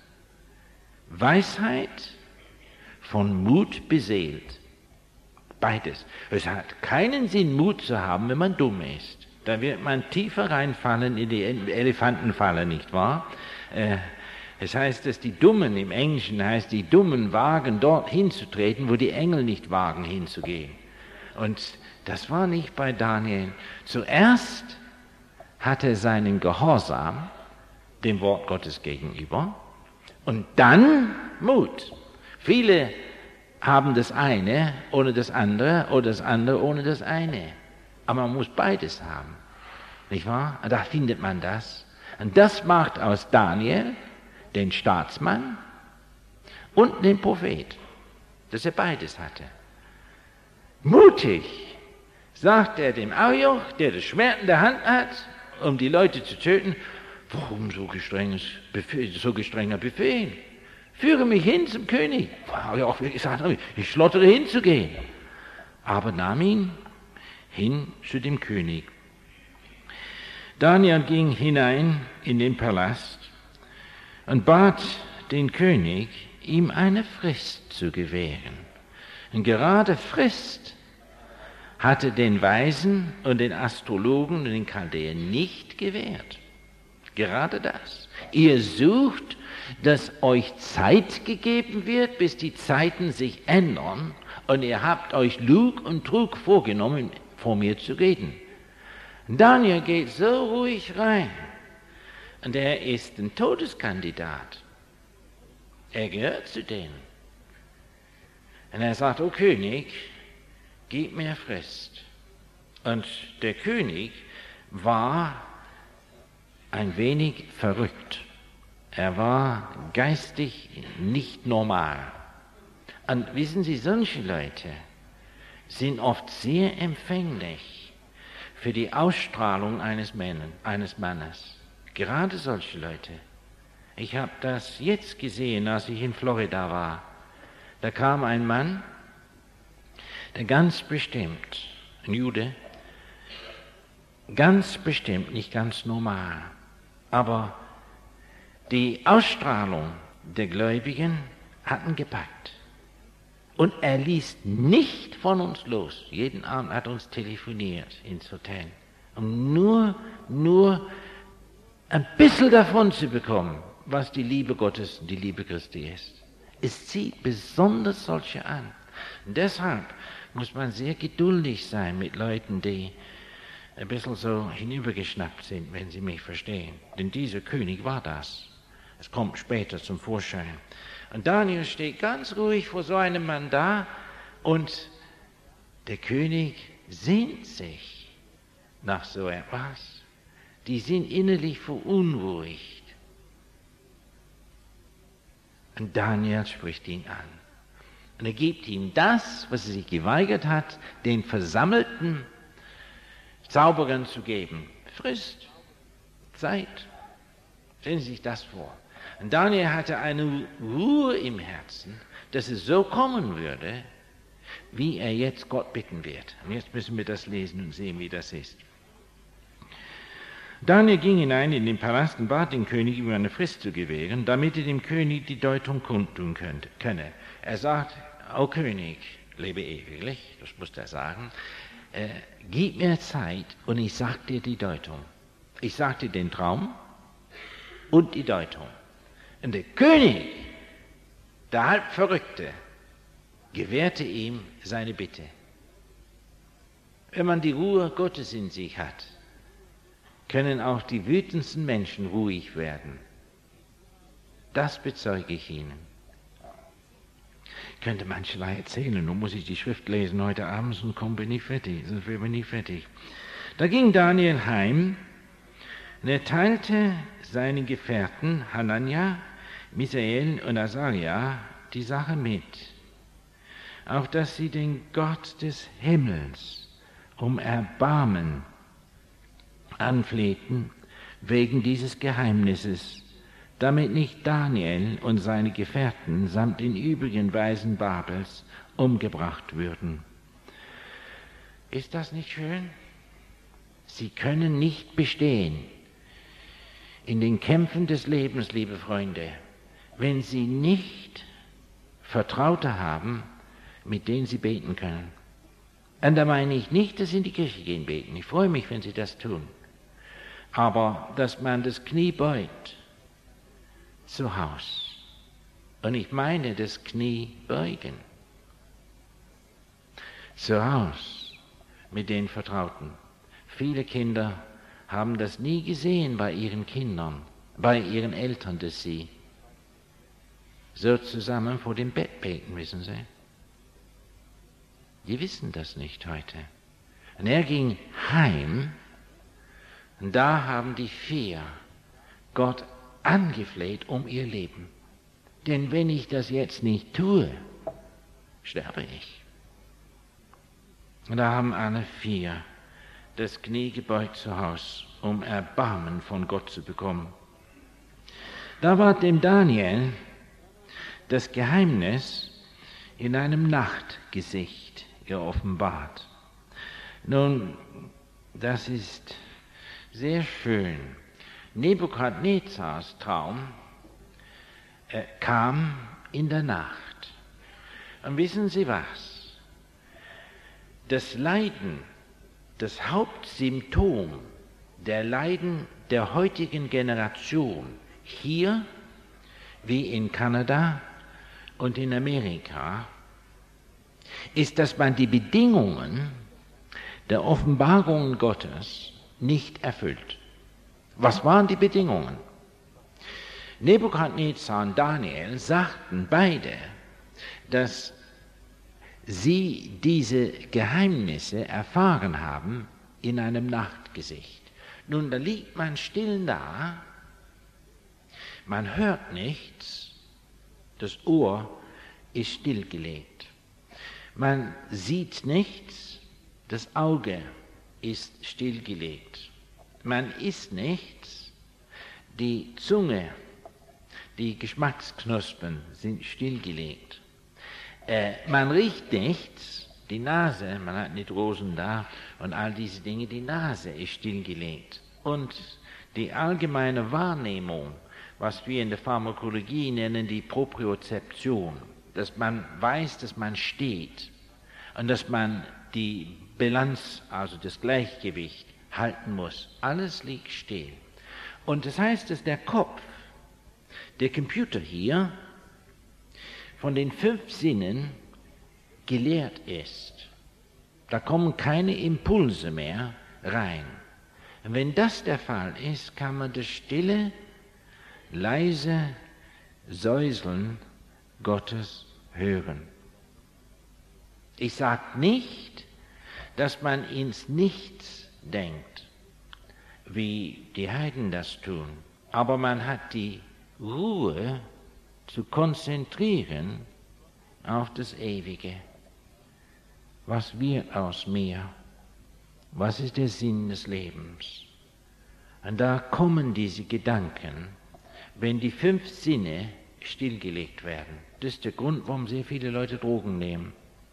Weisheit von Mut beseelt. Beides. Es hat keinen Sinn, Mut zu haben, wenn man dumm ist. Da wird man tiefer reinfallen in die Elefantenfalle, nicht wahr? Es heißt, dass die Dummen, im Englischen heißt, die Dummen wagen, dort hinzutreten, wo die Engel nicht wagen, hinzugehen. Und das war nicht bei Daniel. Zuerst hat er seinen Gehorsam dem Wort Gottes gegenüber und dann Mut. Viele haben das eine ohne das andere oder das andere ohne das eine. Aber man muss beides haben. Nicht wahr? Da findet man das. Und das macht aus Daniel den Staatsmann und den Prophet, dass er beides hatte. Mutig, sagt er dem Arioch, der das Schwert in der Hand hat, um die Leute zu töten, warum so gestrenger Befehl? Führe mich hin zum König. Arioch hat gesagt, ich schlottere hinzugehen. Aber nahm ihn hin zu dem König. Daniel ging hinein in den Palast und bat den König, ihm eine Frist zu gewähren. Und gerade Frist hatte den Weisen und den Astrologen und den Chaldäern nicht gewährt. Gerade das. Ihr sucht, dass euch Zeit gegeben wird, bis die Zeiten sich ändern, und ihr habt euch Lug und Trug vorgenommen, vor mir zu reden. Daniel geht so ruhig rein, und er ist ein Todeskandidat. Er gehört zu denen. Und er sagt, o König, gib mir Frist. Und der König war ein wenig verrückt. Er war geistig nicht normal. Und wissen Sie, solche Leute sind oft sehr empfänglich für die Ausstrahlung eines Mannes. Gerade solche Leute. Ich habe das jetzt gesehen, als ich in Florida war. Da kam ein Mann, der ganz bestimmt, ein Jude, ganz bestimmt, nicht ganz normal, aber die Ausstrahlung der Gläubigen hat ihn gepackt. Und er ließ nicht von uns los. Jeden Abend hat er uns telefoniert ins Hotel, um nur ein bisschen davon zu bekommen, was die Liebe Gottes und die Liebe Christi ist. Es zieht besonders solche an. Und deshalb muss man sehr geduldig sein mit Leuten, die ein bisschen so hinübergeschnappt sind, wenn Sie mich verstehen. Denn dieser König war das. Es kommt später zum Vorschein. Und Daniel steht ganz ruhig vor so einem Mann da, und der König sehnt sich nach so etwas. Die sind innerlich verunruhigt. Und Daniel spricht ihn an. Und er gibt ihm das, was er sich geweigert hat, den versammelten Zauberern zu geben. Frist, Zeit. Stellen Sie sich das vor. Und Daniel hatte eine Ruhe im Herzen, dass es so kommen würde, wie er jetzt Gott bitten wird. Und jetzt müssen wir das lesen und sehen, wie das ist. Daniel ging hinein in den Palast und bat den König, ihm eine Frist zu gewähren, damit er dem König die Deutung kundtun könne. Er sagt, o König, lebe ewiglich, das muss er sagen, gib mir Zeit und ich sag dir die Deutung. Ich sag dir den Traum und die Deutung. Und der König, der Halbverrückte, gewährte ihm seine Bitte. Wenn man die Ruhe Gottes in sich hat, können auch die wütendsten Menschen ruhig werden. Das bezeuge ich Ihnen. könnte mancherlei erzählen. Nun muss ich die Schrift lesen heute Abend und bin ich fertig. Sonst wäre ich nicht fertig. Da ging Daniel heim und er teilte seinen Gefährten Hanania, Misael und Asaria die Sache mit, auf dass sie den Gott des Himmels um Erbarmen anflehten wegen dieses Geheimnisses, damit nicht Daniel und seine Gefährten samt den übrigen Weisen Babels umgebracht würden. Ist das nicht schön? Sie können nicht bestehen in den Kämpfen des Lebens, liebe Freunde, wenn sie nicht Vertraute haben, mit denen sie beten können. Und da meine ich nicht, dass sie in die Kirche gehen beten. Ich freue mich, wenn sie das tun. Aber dass man das Knie beugt zu Haus. Und ich meine das Knie beugen. Zu Haus mit den Vertrauten. Viele Kinder haben das nie gesehen bei ihren Kindern, bei ihren Eltern, dass sie so zusammen vor dem Bett beten, wissen Sie. Die wissen das nicht heute. Und er ging heim, und da haben die 4 Gott angefleht um ihr Leben. Denn wenn ich das jetzt nicht tue, sterbe ich. Und da haben alle 4 das Knie gebeugt zu Haus, um Erbarmen von Gott zu bekommen. Da ward dem Daniel das Geheimnis in einem Nachtgesicht geoffenbart. Nun, das ist sehr schön. Nebukadnezars Traum kam in der Nacht. Und wissen Sie was? Das Leiden, das Hauptsymptom der Leiden der heutigen Generation hier wie in Kanada und in Amerika ist, dass man die Bedingungen der Offenbarungen Gottes nicht erfüllt. Was waren die Bedingungen? Nebukadnezar und Daniel sagten beide, dass sie diese Geheimnisse erfahren haben in einem Nachtgesicht. Nun, da liegt man still da, man hört nichts, das Ohr ist stillgelegt. Man sieht nichts, das Auge ist stillgelegt. Man isst nichts, die Zunge, die Geschmacksknospen sind stillgelegt. Man riecht nichts, die Nase, man hat nicht Rosen da und all diese Dinge, die Nase ist stillgelegt. Und die allgemeine Wahrnehmung, was wir in der Pharmakologie nennen, die Propriozeption, dass man weiß, dass man steht und dass man die Bilanz, also das Gleichgewicht, halten muss. Alles liegt still. Und das heißt, dass der Kopf, der Computer hier, von den 5 Sinnen geleert ist. Da kommen keine Impulse mehr rein. Und wenn das der Fall ist, kann man das stille, leise Säuseln Gottes hören. Ich sage nicht, dass man ins Nichts denkt, wie die Heiden das tun, aber man hat die Ruhe zu konzentrieren auf das Ewige. Was wird aus mir? Was ist der Sinn des Lebens? Und da kommen diese Gedanken, wenn die 5 Sinne stillgelegt werden. Das ist der Grund, warum sehr viele Leute Drogen nehmen.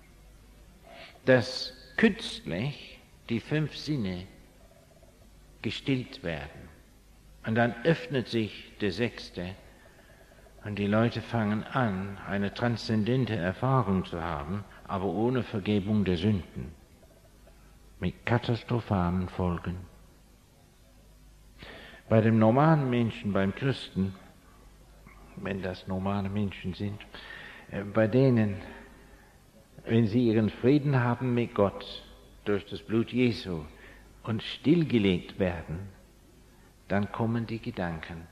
Dass künstlich die 5 Sinne gestillt werden. Und dann öffnet sich der 6. Und die Leute fangen an, eine transzendente Erfahrung zu haben, aber ohne Vergebung der Sünden. Mit katastrophalen Folgen. Bei dem normalen Menschen, beim Christen, wenn das normale Menschen sind, bei denen, wenn sie ihren Frieden haben mit Gott durch das Blut Jesu und stillgelegt werden, dann kommen die Gedanken.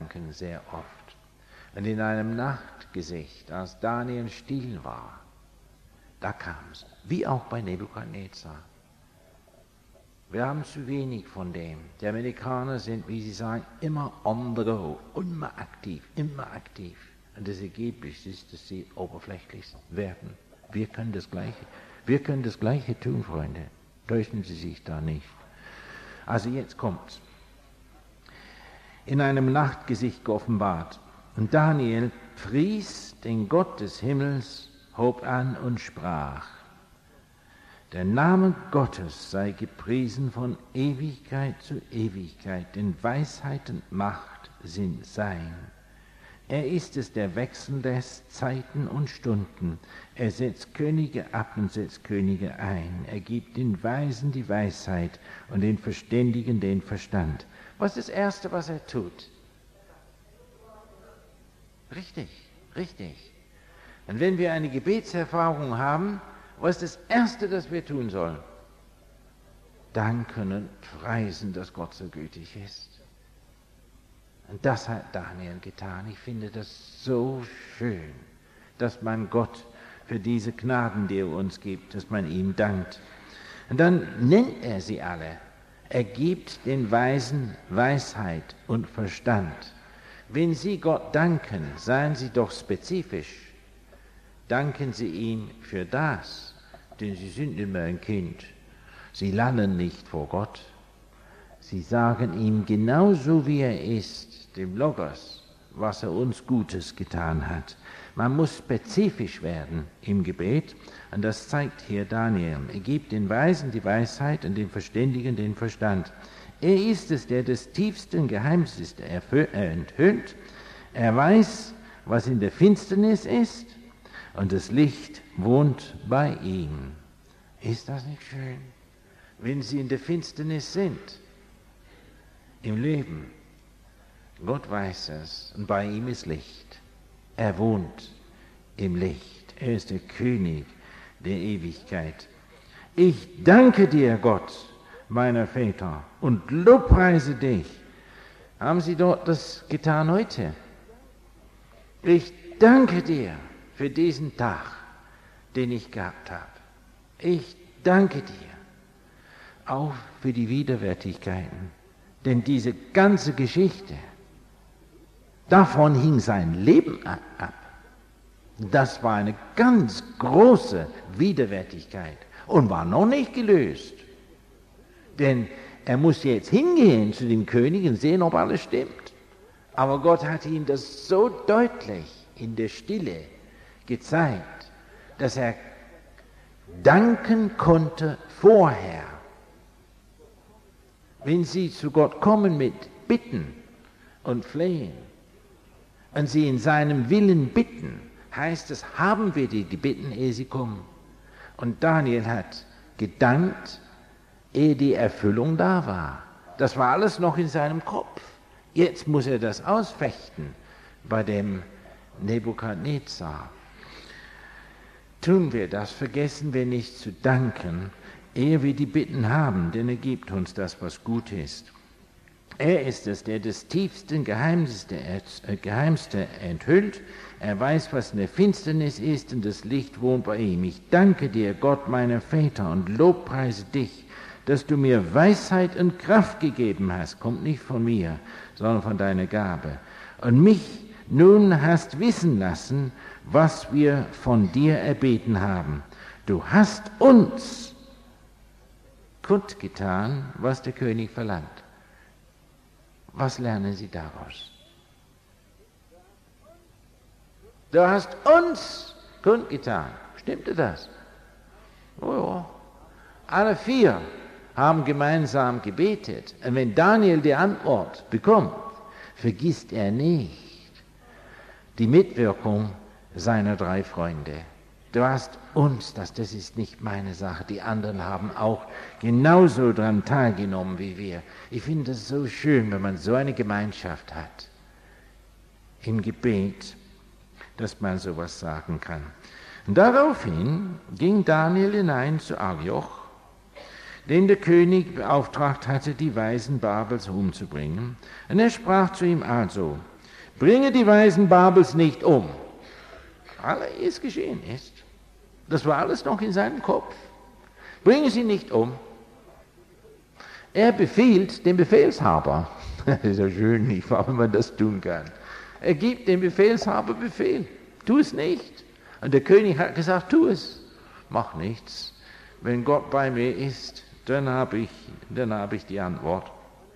danken sehr oft. Und in einem Nachtgesicht, als Daniel still war, da kam es, wie auch bei Nebukadnezar. Wir haben zu wenig von dem. Die Amerikaner sind, wie sie sagen, immer on the go, immer aktiv, immer aktiv. Und das Ergebnis ist, dass sie oberflächlich werden. Wir können das Gleiche tun, Freunde. Täuschen Sie sich da nicht. Also jetzt kommt's. In einem Nachtgesicht geoffenbart. Und Daniel pries den Gott des Himmels, hob an und sprach: Der Name Gottes sei gepriesen von Ewigkeit zu Ewigkeit, denn Weisheit und Macht sind sein. Er ist es, der wechseln lässt Zeiten und Stunden. Er setzt Könige ab und setzt Könige ein. Er gibt den Weisen die Weisheit und den Verständigen den Verstand. Was ist das Erste, was er tut? Richtig, richtig. Und wenn wir eine Gebetserfahrung haben, was ist das Erste, das wir tun sollen? Danken und preisen, dass Gott so gütig ist. Und das hat Daniel getan. Ich finde das so schön, dass man Gott für diese Gnaden, die er uns gibt, dass man ihm dankt. Und dann nennt er sie alle. Er gibt den Weisen Weisheit und Verstand. Wenn Sie Gott danken, seien Sie doch spezifisch. Danken Sie ihm für das, denn Sie sind immer ein Kind. Sie lallen nicht vor Gott. Sie sagen ihm genauso, wie er ist, dem Logos, was er uns Gutes getan hat. Man muss spezifisch werden im Gebet, und das zeigt hier Daniel. Er gibt den Weisen die Weisheit und den Verständigen den Verstand. Er ist es, der des tiefsten Geheimnisses enthüllt. Er weiß, was in der Finsternis ist, und das Licht wohnt bei ihm. Ist das nicht schön? Wenn Sie in der Finsternis sind, im Leben, Gott weiß es, und bei ihm ist Licht. Er wohnt im Licht. Er ist der König der Ewigkeit. Ich danke dir, Gott, meiner Väter, und lobpreise dich. Haben Sie dort das getan heute? Ich danke dir für diesen Tag, den ich gehabt habe. Ich danke dir auch für die Widerwärtigkeiten, denn diese ganze Geschichte, davon hing sein Leben ab. Das war eine ganz große Widerwärtigkeit und war noch nicht gelöst. Denn er muss jetzt hingehen zu dem König und sehen, ob alles stimmt. Aber Gott hat ihm das so deutlich in der Stille gezeigt, dass er danken konnte vorher. Wenn Sie zu Gott kommen mit Bitten und Flehen und Sie in seinem Willen bitten, heißt es, haben wir die Bitten, ehe sie kommen. Und Daniel hat gedankt, ehe die Erfüllung da war. Das war alles noch in seinem Kopf. Jetzt muss er das ausfechten bei dem Nebukadnezar. Tun wir das, vergessen wir nicht zu danken, ehe wir die Bitten haben, denn er gibt uns das, was gut ist. Er ist es, der das tiefste Geheimste enthüllt. Er weiß, was in der Finsternis ist, und das Licht wohnt bei ihm. Ich danke dir, Gott meiner Väter, und lobpreise dich, dass du mir Weisheit und Kraft gegeben hast. Kommt nicht von mir, sondern von deiner Gabe. Und mich nun hast wissen lassen, was wir von dir erbeten haben. Du hast uns kundgetan, was der König verlangt. Was lernen Sie daraus? Du hast uns kundgetan. Stimmte das? Oh ja. Alle vier haben gemeinsam gebetet. Und wenn Daniel die Antwort bekommt, vergisst er nicht die Mitwirkung seiner 3 Freunde. Du hast uns, das ist nicht meine Sache. Die anderen haben auch genauso daran teilgenommen wie wir. Ich finde es so schön, wenn man so eine Gemeinschaft hat im Gebet, dass man sowas sagen kann. Und daraufhin ging Daniel hinein zu Arioch, den der König beauftragt hatte, die Weisen Babels umzubringen. Und er sprach zu ihm also: bringe die Weisen Babels nicht um. Alles geschehen ist. Das war alles noch in seinem Kopf. Bringe sie nicht um. Er befiehlt dem Befehlshaber. Das ist ja schön, nicht wahr, wenn man das tun kann. Er gibt dem Befehlshaber Befehl. Tu es nicht. Und der König hat gesagt, tu es. Mach nichts. Wenn Gott bei mir ist, dann habe ich die Antwort.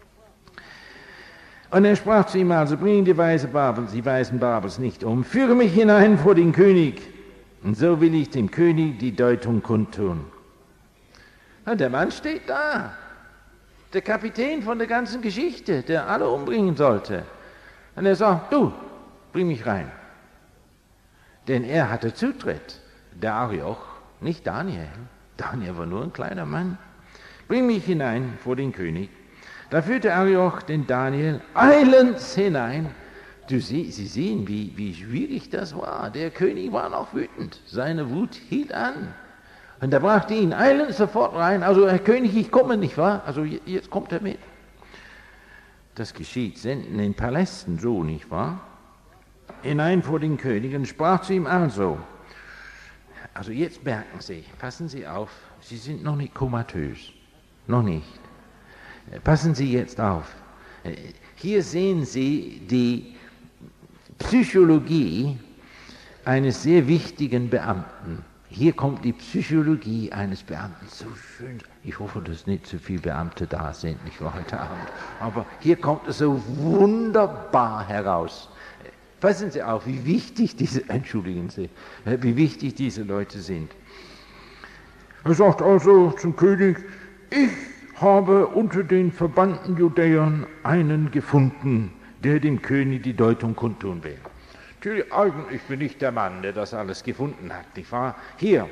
Und er sprach zu ihm also, bring die Weisen Babels nicht um, führe mich hinein vor den König, und so will ich dem König die Deutung kundtun. Und der Mann steht da, der Kapitän von der ganzen Geschichte, der alle umbringen sollte. Und er sagt, du, bring mich rein. Denn er hatte Zutritt, der Arioch, nicht Daniel. Daniel war nur ein kleiner Mann. Bring mich hinein vor den König. Da führte Arioch den Daniel eilends hinein. Sie sehen, wie schwierig das war. Der König war noch wütend. Seine Wut hielt an. Und er brachte ihn eilends sofort rein. Also, Herr König, ich komme, nicht wahr? Also, jetzt kommt er mit. Das geschieht selten in Palästen so, nicht wahr? Hinein vor den König und sprach zu ihm also, jetzt merken Sie, passen Sie auf, Sie sind noch nicht komatös. Noch nicht. Passen Sie jetzt auf. Hier sehen Sie die Psychologie eines sehr wichtigen Beamten. Hier kommt die Psychologie eines Beamten so schön. Ich hoffe, dass nicht zu viele Beamte da sind, nicht wahr, heute Abend. Aber hier kommt es so wunderbar heraus. Passen Sie auf, wie wichtig wie wichtig diese Leute sind. Er sagt also zum König, ich habe unter den verbannten Judäern einen gefunden, der dem König die Deutung kundtun will. Natürlich, eigentlich bin ich der Mann, der das alles gefunden hat, nicht wahr? Hier,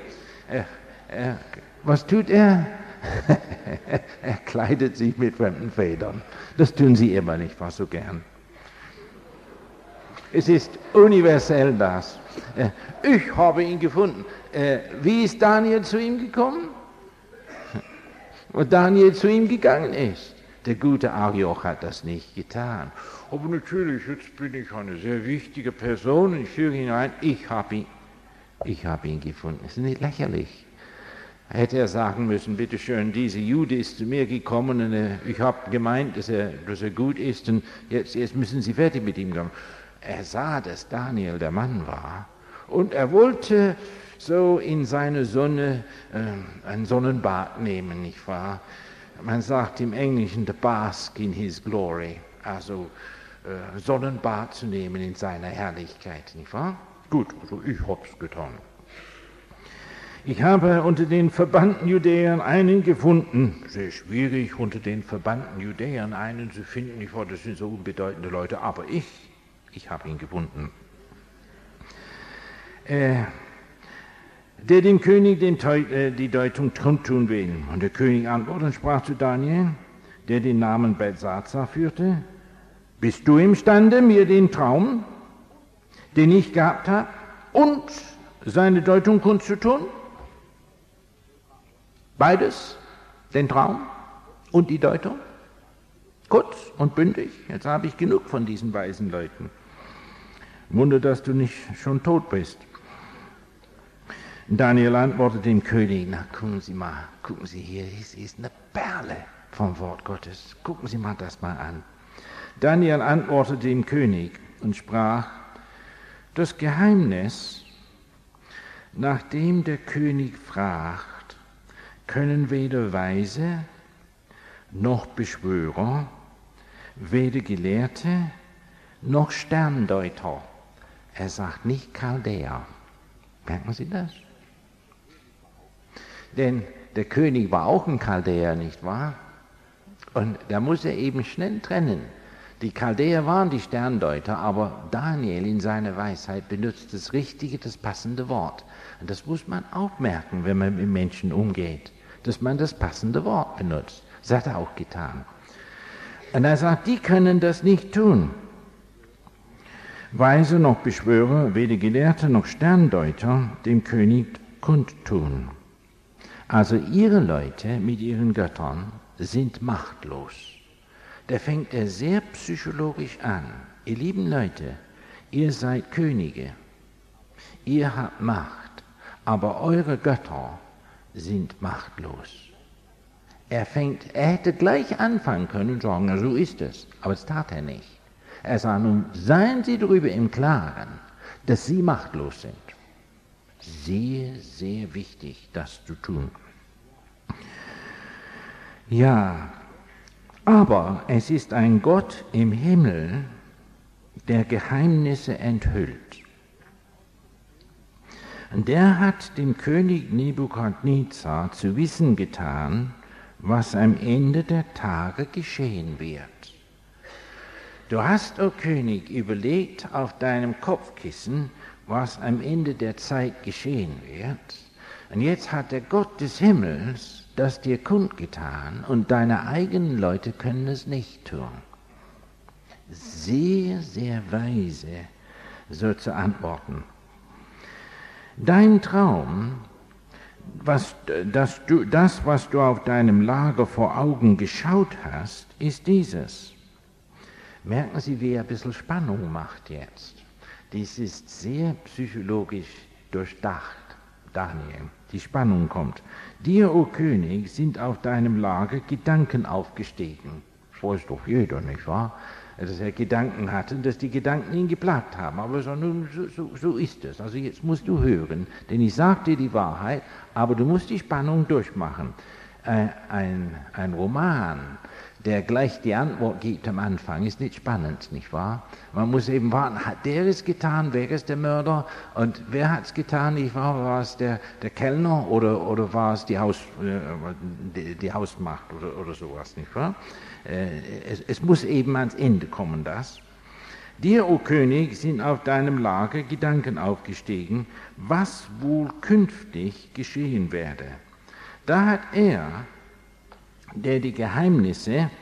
was tut er? Er kleidet sich mit fremden Federn. Das tun sie immer, nicht wahr, so gern. Es ist universell das. Ich habe ihn gefunden. Wie ist Daniel zu ihm gekommen? Und Daniel zu ihm gegangen ist. Der gute Arioch hat das nicht getan. Aber natürlich, jetzt bin ich eine sehr wichtige Person und ich führe ihn rein. Ich habe ihn gefunden. Das ist nicht lächerlich. Hätte er sagen müssen, bitteschön, dieser Jude ist zu mir gekommen und ich habe gemeint, dass er gut ist und jetzt müssen Sie fertig mit ihm kommen. Er sah, dass Daniel der Mann war und er wollte so in seine Sonne ein Sonnenbad nehmen, nicht wahr? Man sagt im Englischen, to bask in his glory, also Sonnenbad zu nehmen in seiner Herrlichkeit, nicht wahr? Gut, also ich hab's getan. Ich habe unter den verbannten Judäern einen gefunden. Sehr schwierig, unter den verbannten Judäern einen zu finden, nicht wahr? Das sind so unbedeutende Leute, aber ich habe ihn gefunden. Der dem König die Deutung kundtun will. Und der König antwortete und sprach zu Daniel, der den Namen Belsatzar führte, bist du imstande, mir den Traum, den ich gehabt habe, und seine Deutung kundzutun? Beides, den Traum und die Deutung? Kurz und bündig, jetzt habe ich genug von diesen weisen Leuten. Wunder, dass du nicht schon tot bist. Daniel antwortet dem König, na gucken Sie hier, es ist eine Perle vom Wort Gottes. Gucken Sie mal das mal an. Daniel antwortete dem König und sprach, das Geheimnis, nachdem der König fragt, können weder Weise noch Beschwörer, weder Gelehrte noch Sterndeuter. Er sagt nicht Chaldäer. Merken Sie das? Denn der König war auch ein Chaldäer, nicht wahr? Und da muss er eben schnell trennen. Die Chaldäer waren die Sterndeuter, aber Daniel in seiner Weisheit benutzt das richtige, das passende Wort. Und das muss man auch merken, wenn man mit Menschen umgeht, dass man das passende Wort benutzt. Das hat er auch getan. Und er sagt, die können das nicht tun. Weise noch Beschwörer, weder Gelehrte noch Sterndeuter, dem König kundtun. Also ihre Leute mit ihren Göttern sind machtlos. Da fängt er sehr psychologisch an. ihr lieben Leute, ihr seid Könige, ihr habt Macht, aber eure Götter sind machtlos. Er hätte gleich anfangen können und sagen, na, so ist es, aber das tat er nicht. Er sagt, nun seien Sie darüber im Klaren, dass Sie machtlos sind. Sehr, sehr wichtig, das zu tun. Ja, aber es ist ein Gott im Himmel, der Geheimnisse enthüllt. Und der hat dem König Nebukadnezar zu wissen getan, was am Ende der Tage geschehen wird. Du hast, o König, überlegt auf deinem Kopfkissen, was am Ende der Zeit geschehen wird. Und jetzt hat der Gott des Himmels das dir kundgetan und deine eigenen Leute können es nicht tun. Sehr, sehr weise, so zu antworten. Dein Traum, was du auf deinem Lager vor Augen geschaut hast, ist dieses. Merken Sie, wie er ein bisschen Spannung macht jetzt. Dies ist sehr psychologisch durchdacht, Daniel. Die Spannung kommt. Dir, o König, sind auf deinem Lager Gedanken aufgestiegen. So ist doch jeder, nicht wahr? Dass er Gedanken hatte, dass die Gedanken ihn geplagt haben. Aber so ist es. Also jetzt musst du hören, denn ich sage dir die Wahrheit, aber du musst die Spannung durchmachen. Ein Roman, der gleich die Antwort gibt am Anfang, ist nicht spannend, nicht wahr? Man muss eben warten, hat der es getan, wer ist der Mörder und wer hat es getan, nicht wahr? War es der Kellner oder war es die Hausmacht oder sowas, nicht wahr? Es muss eben ans Ende kommen, das. Dir, o König, sind auf deinem Lager Gedanken aufgestiegen, was wohl künftig geschehen werde. Da hat er, der die Geheimnisse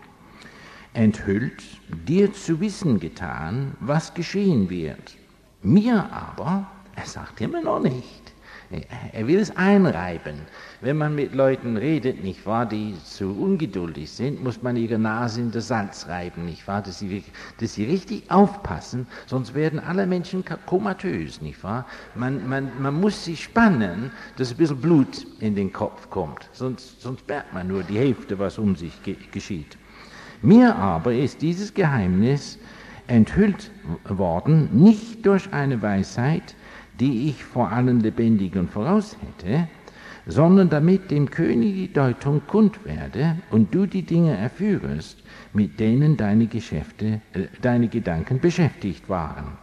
enthüllt, dir zu wissen getan, was geschehen wird. Mir aber, er sagt immer noch nicht, er will es einreiben. Wenn man mit Leuten redet, nicht wahr, die zu ungeduldig sind, muss man ihre Nase in das Salz reiben, nicht wahr, dass sie richtig aufpassen, sonst werden alle Menschen komatös, nicht wahr. Man muss sich spannen, dass ein bisschen Blut in den Kopf kommt, sonst merkt man nur die Hälfte, was um sich geschieht. Mir aber ist dieses Geheimnis enthüllt worden, nicht durch eine Weisheit, die ich vor allen Lebendigen voraus hätte, sondern damit dem König die Deutung kund werde und du die Dinge erführest, mit denen deine Gedanken beschäftigt waren.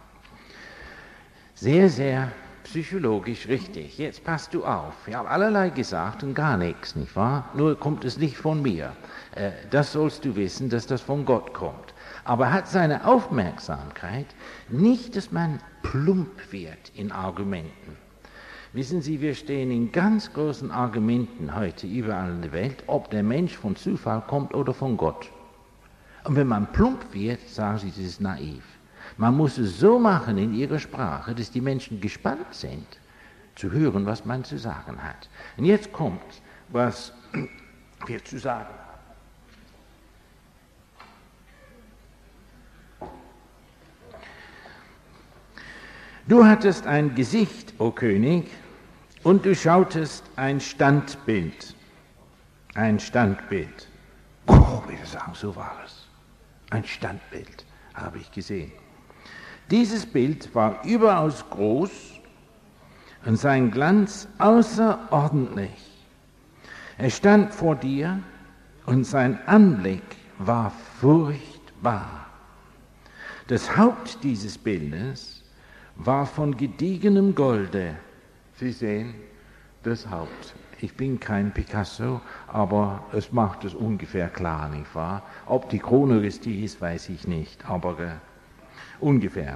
Sehr, sehr psychologisch richtig. Jetzt passt du auf. Ich habe allerlei gesagt und gar nichts, nicht wahr? Nur kommt es nicht von mir. Das sollst du wissen, dass das von Gott kommt. Aber hat seine Aufmerksamkeit nicht, dass man plump wird in Argumenten. Wissen Sie, wir stehen in ganz großen Argumenten heute überall in der Welt, ob der Mensch von Zufall kommt oder von Gott. Und wenn man plump wird, sagen Sie, das ist naiv. Man muss es so machen in ihrer Sprache, dass die Menschen gespannt sind, zu hören, was man zu sagen hat. Und jetzt kommt, was wir zu sagen haben. Du hattest ein Gesicht, o König, und du schautest ein Standbild. Ein Standbild. Oh, wie wir sagen, so war es. Ein Standbild habe ich gesehen. Dieses Bild war überaus groß und sein Glanz außerordentlich. Er stand vor dir und sein Anblick war furchtbar. Das Haupt dieses Bildes war von gediegenem Golde. Sie sehen, das Haupt. Ich bin kein Picasso, aber es macht es ungefähr klar, nicht wahr? Ob die Krone richtig ist, weiß ich nicht, aber ungefähr.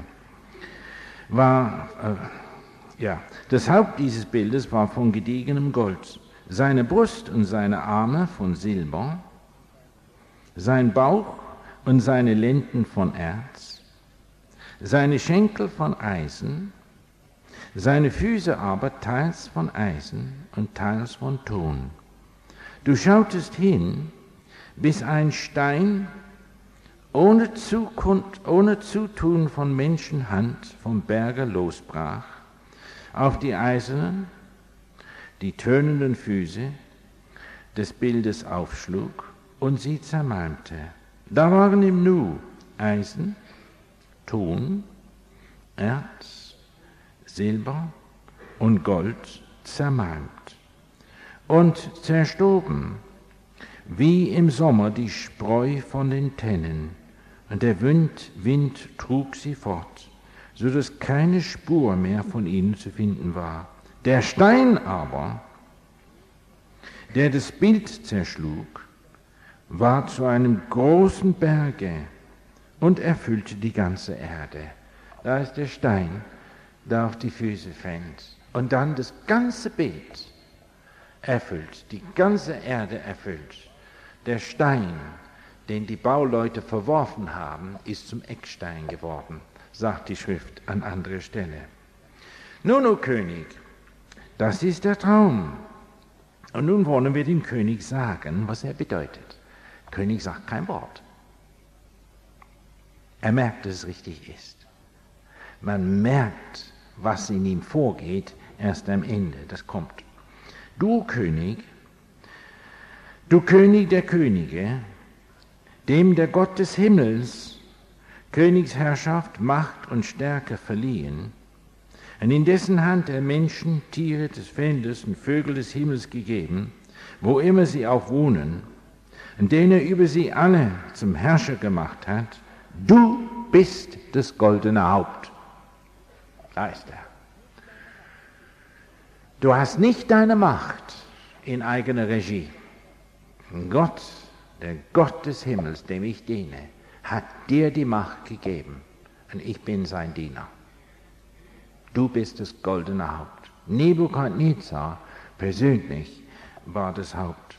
Das Haupt dieses Bildes war von gediegenem Gold. Seine Brust und seine Arme von Silber, sein Bauch und seine Lenden von Erz, seine Schenkel von Eisen, seine Füße aber teils von Eisen und teils von Ton. Du schautest hin, bis ein Stein ohne Zutun von Menschenhand vom Berge losbrach, auf die eisernen, die tönenden Füße des Bildes aufschlug und sie zermalmte. Da waren im Nu Eisen, Ton, Erz, Silber und Gold zermalmt und zerstoben, wie im Sommer die Spreu von den Tennen, und der Wind trug sie fort, so dass keine Spur mehr von ihnen zu finden war. Der Stein aber, der das Bild zerschlug, war zu einem großen Berge und erfüllte die ganze Erde. Da ist der Stein, der auf die Füße fällt. Und dann das ganze Bild erfüllt, die ganze Erde erfüllt. Der Stein, den die Bauleute verworfen haben, ist zum Eckstein geworden, sagt die Schrift an anderer Stelle. Nun, o König, das ist der Traum. Und nun wollen wir dem König sagen, was er bedeutet. Der König sagt kein Wort. Er merkt, dass es richtig ist. Man merkt, was in ihm vorgeht, erst am Ende. Das kommt. Du König der Könige, dem der Gott des Himmels Königsherrschaft, Macht und Stärke verliehen, und in dessen Hand er Menschen, Tiere des Feldes und Vögel des Himmels gegeben, wo immer sie auch wohnen, und den er über sie alle zum Herrscher gemacht hat, du bist das goldene Haupt. Da ist er. Du hast nicht deine Macht in eigener Regie. Gott, der Gott des Himmels, dem ich diene, hat dir die Macht gegeben und ich bin sein Diener. Du bist das goldene Haupt. Nebukadnezar persönlich war das Haupt.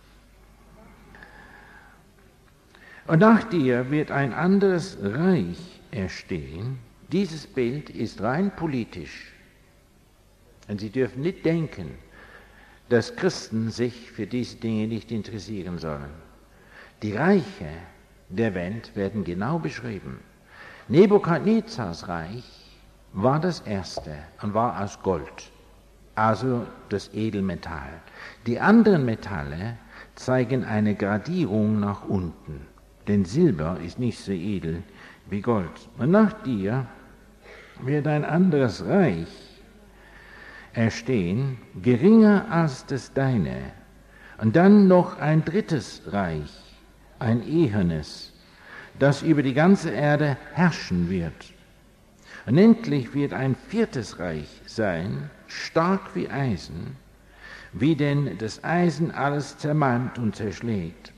Und nach dir wird ein anderes Reich erstehen. Dieses Bild ist rein politisch. Und Sie dürfen nicht denken, dass Christen sich für diese Dinge nicht interessieren sollen. Die Reiche der Welt werden genau beschrieben. Nebukadnezars Reich war das erste und war aus Gold, also das Edelmetall. Die anderen Metalle zeigen eine Gradierung nach unten, denn Silber ist nicht so edel wie Gold. Und nach dir wird ein anderes Reich erstehen, geringer als das deine, und dann noch ein drittes Reich, ein ehernes, das über die ganze Erde herrschen wird. Und endlich wird ein viertes Reich sein, stark wie Eisen, wie denn das Eisen alles zermalmt und zerschlägt.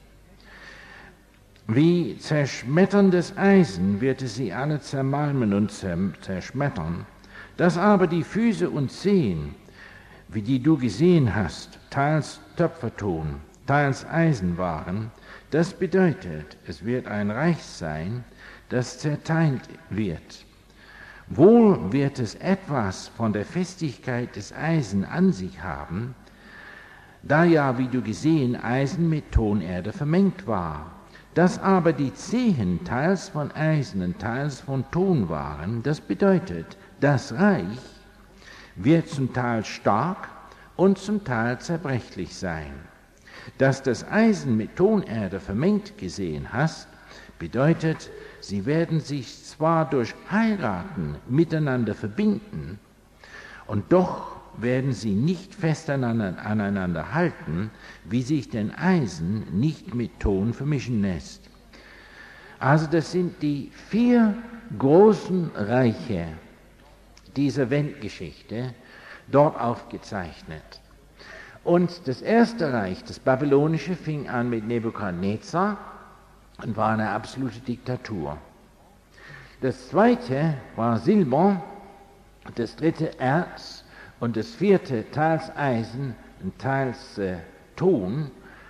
Wie zerschmetterndes Eisen wird es sie alle zermalmen und zerschmettern, dass aber die Füße und Zehen, wie die du gesehen hast, teils Töpferton, teils Eisen waren, das bedeutet, es wird ein Reich sein, das zerteilt wird. Wohl wird es etwas von der Festigkeit des Eisen an sich haben, da ja, wie du gesehen, Eisen mit Tonerde vermengt war. Dass aber die Zehen teils von Eisen und teils von Ton waren, das bedeutet, das Reich wird zum Teil stark und zum Teil zerbrechlich sein. Dass das Eisen mit Tonerde vermengt gesehen hast, bedeutet, sie werden sich zwar durch Heiraten miteinander verbinden, und doch werden sie nicht fest aneinander halten, wie sich denn Eisen nicht mit Ton vermischen lässt. Also das sind die 4 großen Reiche dieser Weltgeschichte dort aufgezeichnet. Und das erste Reich, das babylonische, fing an mit Nebukadnezar und war eine absolute Diktatur. Das zweite war Silber, das dritte Erz und das vierte teils Eisen und teils Ton.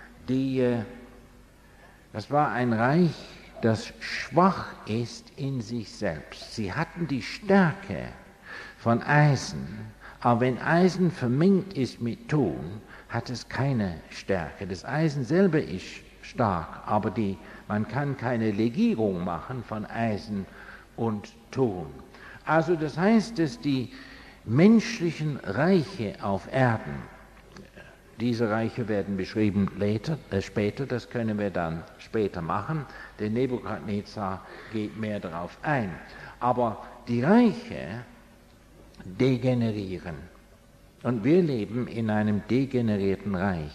Das war ein Reich, das schwach ist in sich selbst. Sie hatten die Stärke von Eisen, aber wenn Eisen vermengt ist mit Ton, hat es keine Stärke. Das Eisen selber ist stark, aber man kann keine Legierung machen von Eisen und Ton. Also das heißt, dass die menschlichen Reiche auf Erden, diese Reiche werden beschrieben später, das können wir dann später machen, denn Nebukadnezar geht mehr darauf ein. Aber die Reiche degenerieren und wir leben in einem degenerierten Reich.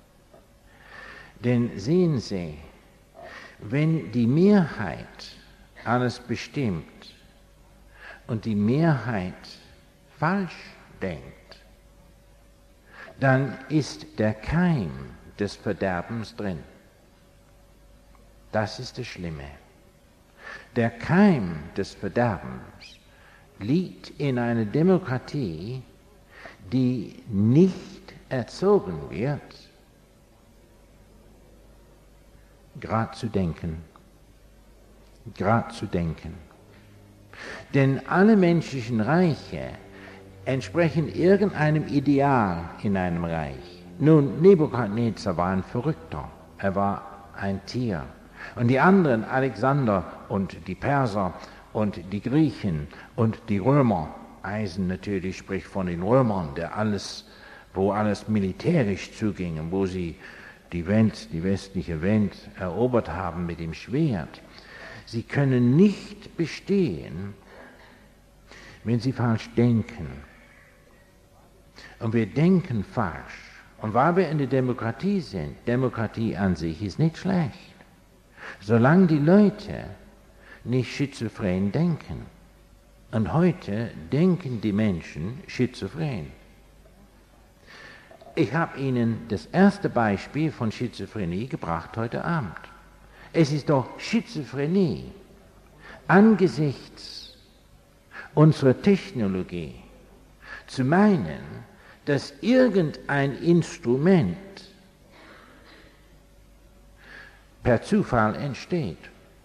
Denn sehen Sie, wenn die Mehrheit alles bestimmt und die Mehrheit falsch denkt, dann ist der Keim des Verderbens drin. Das ist das Schlimme. Der Keim des Verderbens liegt in einer Demokratie, die nicht erzogen wird, gerade zu denken. Denn alle menschlichen Reiche entsprechen irgendeinem Ideal in einem Reich. Nun, Nebukadnezar war ein Verrückter, er war ein Tier. Und die anderen, Alexander und die Perser und die Griechen und die Römer, Eisen natürlich spricht von den Römern, wo alles militärisch zuging, wo sie die westliche Welt erobert haben mit dem Schwert. Sie können nicht bestehen, wenn sie falsch denken. Und wir denken falsch. Und weil wir in der Demokratie sind, Demokratie an sich ist nicht schlecht, solange die Leute nicht schizophren denken. Und heute denken die Menschen schizophren. Ich habe Ihnen das erste Beispiel von Schizophrenie gebracht heute Abend. Es ist doch Schizophrenie angesichts unserer Technologie zu meinen, dass irgendein Instrument per Zufall entsteht.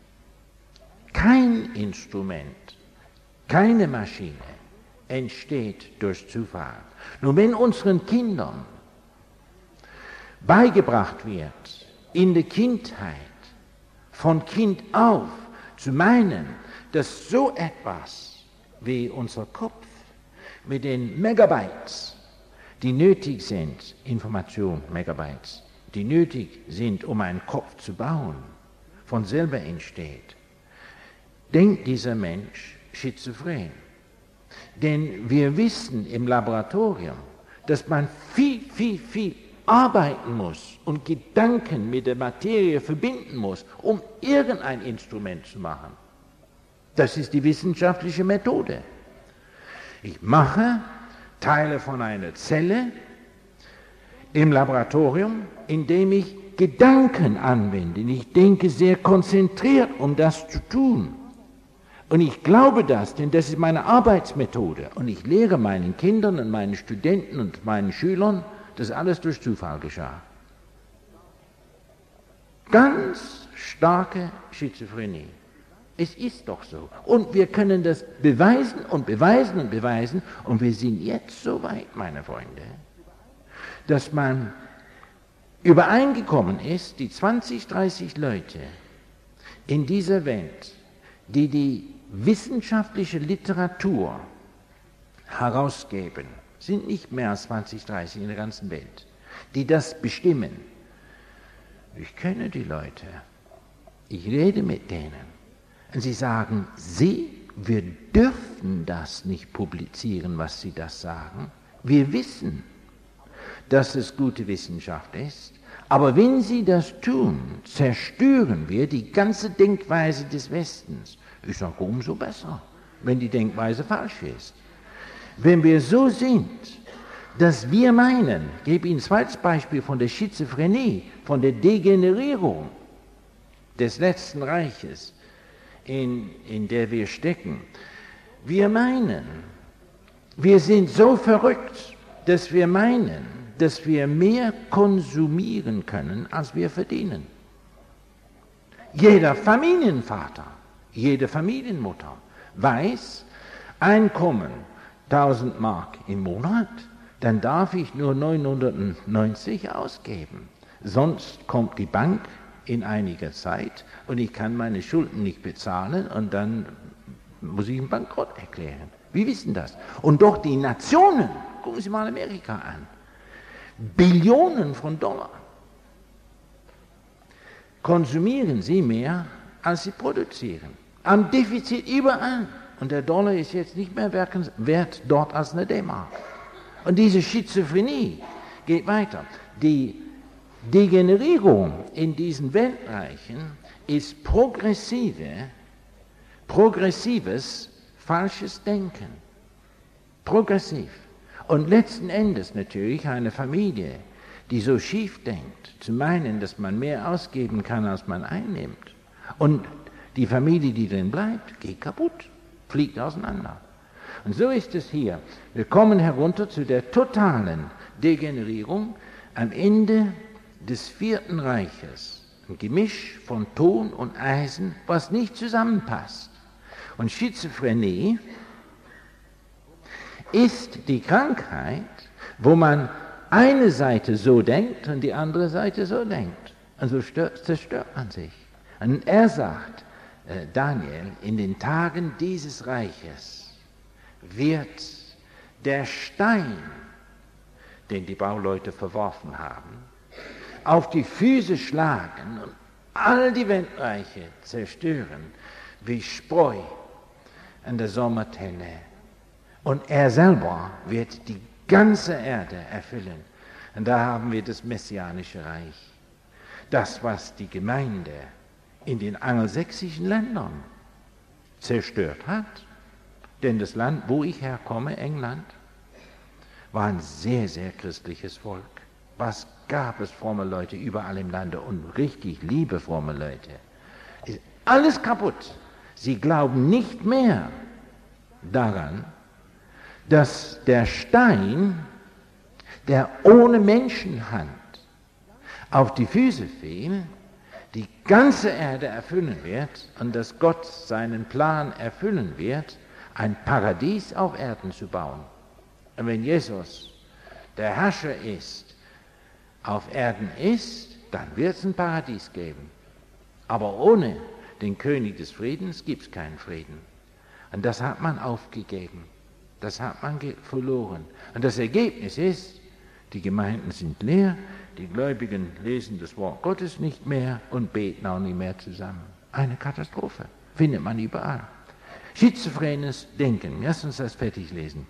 Kein Instrument, keine Maschine entsteht durch Zufall. Nur wenn unseren Kindern beigebracht wird, in der Kindheit, von Kind auf, zu meinen, dass so etwas wie unser Kopf mit den Megabytes, die nötig sind, Information, Megabytes, die nötig sind, um einen Kopf zu bauen, von selber entsteht, denkt dieser Mensch schizophren. Denn wir wissen im Laboratorium, dass man viel arbeiten muss und Gedanken mit der Materie verbinden muss, um irgendein Instrument zu machen. Das ist die wissenschaftliche Methode. Ich mache Teile von einer Zelle im Laboratorium, indem ich Gedanken anwende. Ich denke sehr konzentriert, um das zu tun. Und ich glaube das, denn das ist meine Arbeitsmethode. Und ich lehre meinen Kindern und meinen Studenten und meinen Schülern, dass alles durch Zufall geschah. Ganz starke Schizophrenie. Es ist doch so. Und wir können das beweisen und beweisen und beweisen. Und wir sind jetzt so weit, meine Freunde, dass man übereingekommen ist, die 20, 30 Leute in dieser Welt, die die wissenschaftliche Literatur herausgeben, sind nicht mehr als 20, 30 in der ganzen Welt, die das bestimmen. Ich kenne die Leute, ich rede mit denen und sie sagen, wir dürfen das nicht publizieren, was sie das sagen. Wir wissen, dass es gute Wissenschaft ist, aber wenn sie das tun, zerstören wir die ganze Denkweise des Westens. Ich sage, umso besser, wenn die Denkweise falsch ist. Wenn wir so sind, dass wir meinen, ich gebe Ihnen ein zweites Beispiel von der Schizophrenie, von der Degenerierung des letzten Reiches, in der wir stecken. Wir meinen, wir sind so verrückt, dass wir meinen, dass wir mehr konsumieren können, als wir verdienen. Jeder Familienvater, jede Familienmutter weiß, Einkommen 1000 Mark im Monat, dann darf ich nur 990 ausgeben. Sonst kommt die Bank in einiger Zeit und ich kann meine Schulden nicht bezahlen und dann muss ich einen Bankrott erklären. Wir wissen das. Und doch die Nationen, gucken Sie mal Amerika an, Billionen von Dollar konsumieren sie mehr, als sie produzieren. Am Defizit überall. Und der Dollar ist jetzt nicht mehr wert dort als eine D-Mark. Und diese Schizophrenie geht weiter. Die Degenerierung in diesen Weltreichen ist progressives, falsches Denken. Progressiv. Und letzten Endes natürlich eine Familie, die so schief denkt, zu meinen, dass man mehr ausgeben kann, als man einnimmt. Und die Familie, die drin bleibt, geht kaputt, fliegt auseinander. Und so ist es hier. Wir kommen herunter zu der totalen Degenerierung am Ende des Vierten Reiches. Ein Gemisch von Ton und Eisen, was nicht zusammenpasst. Und Schizophrenie ist die Krankheit, wo man eine Seite so denkt und die andere Seite so denkt. Und so zerstört man sich. Und er sagt, Daniel, in den Tagen dieses Reiches wird der Stein, den die Bauleute verworfen haben, auf die Füße schlagen und all die Weltreiche zerstören, wie Spreu an der Sommertenne. Und er selber wird die ganze Erde erfüllen. Und da haben wir das Messianische Reich. Das, was die Gemeinde in den angelsächsischen Ländern zerstört hat. Denn das Land, wo ich herkomme, England, war ein sehr, sehr christliches Volk. Was gab es fromme Leute überall im Lande und richtig liebe fromme Leute. Ist alles kaputt. Sie glauben nicht mehr daran, dass der Stein, der ohne Menschenhand auf die Füße fiel, die ganze Erde erfüllen wird und dass Gott seinen Plan erfüllen wird, ein Paradies auf Erden zu bauen. Und wenn Jesus der Herrscher ist, auf Erden ist, dann wird es ein Paradies geben. Aber ohne den König des Friedens gibt es keinen Frieden. Und das hat man aufgegeben. Das hat man verloren. Und das Ergebnis ist, die Gemeinden sind leer, die Gläubigen lesen das Wort Gottes nicht mehr und beten auch nicht mehr zusammen. Eine Katastrophe. Findet man überall. Schizophrenes Denken. Lass uns das fertig lesen.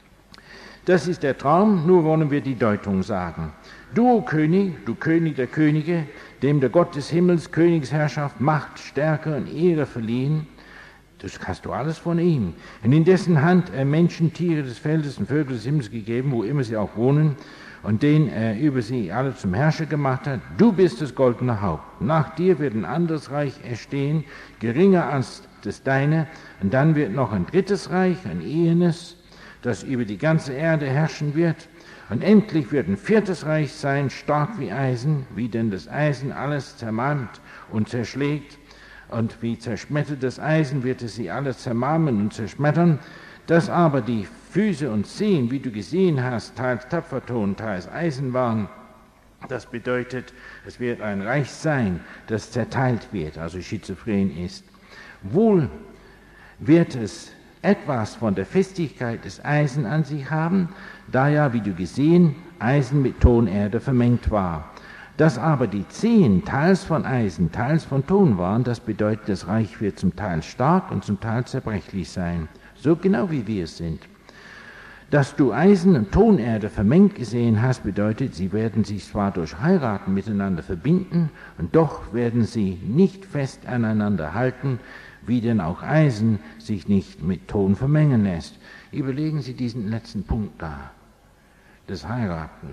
Das ist der Traum, nur wollen wir die Deutung sagen. Du König, du König der Könige, dem der Gott des Himmels Königsherrschaft, Macht, Stärke und Ehre verliehen, das hast du alles von ihm. Und in dessen Hand er Menschen, Tiere des Feldes und Vögel des Himmels gegeben, wo immer sie auch wohnen, und den er über sie alle zum Herrscher gemacht hat. Du bist das goldene Haupt. Nach dir wird ein anderes Reich erstehen, geringer als das deine. Und dann wird noch ein drittes Reich, ein ehernes, das über die ganze Erde herrschen wird. Und endlich wird ein viertes Reich sein, stark wie Eisen, wie denn das Eisen alles zermalmt und zerschlägt. Und wie zerschmettertes Eisen wird es sie alles zermalmen und zerschmettern. Dass aber die Füße und Zehen, wie du gesehen hast, teils Tapferton, teils Eisen waren, das bedeutet, es wird ein Reich sein, das zerteilt wird, also schizophren ist. Wohl wird es etwas von der Festigkeit des Eisen an sich haben, da ja, wie du gesehen, Eisen mit Tonerde vermengt war. Dass aber die Zehen teils von Eisen, teils von Ton waren, das bedeutet, das Reich wird zum Teil stark und zum Teil zerbrechlich sein, so genau wie wir es sind. Dass du Eisen und Tonerde vermengt gesehen hast, bedeutet, sie werden sich zwar durch Heiraten miteinander verbinden, und doch werden sie nicht fest aneinander halten, wie denn auch Eisen sich nicht mit Ton vermengen lässt. Überlegen Sie diesen letzten Punkt da, das Heiraten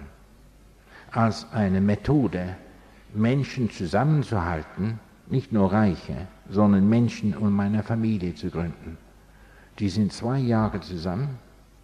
als eine Methode, Menschen zusammenzuhalten, nicht nur Reiche, sondern Menschen, um eine Familie zu gründen. Die sind 2 Jahre zusammen,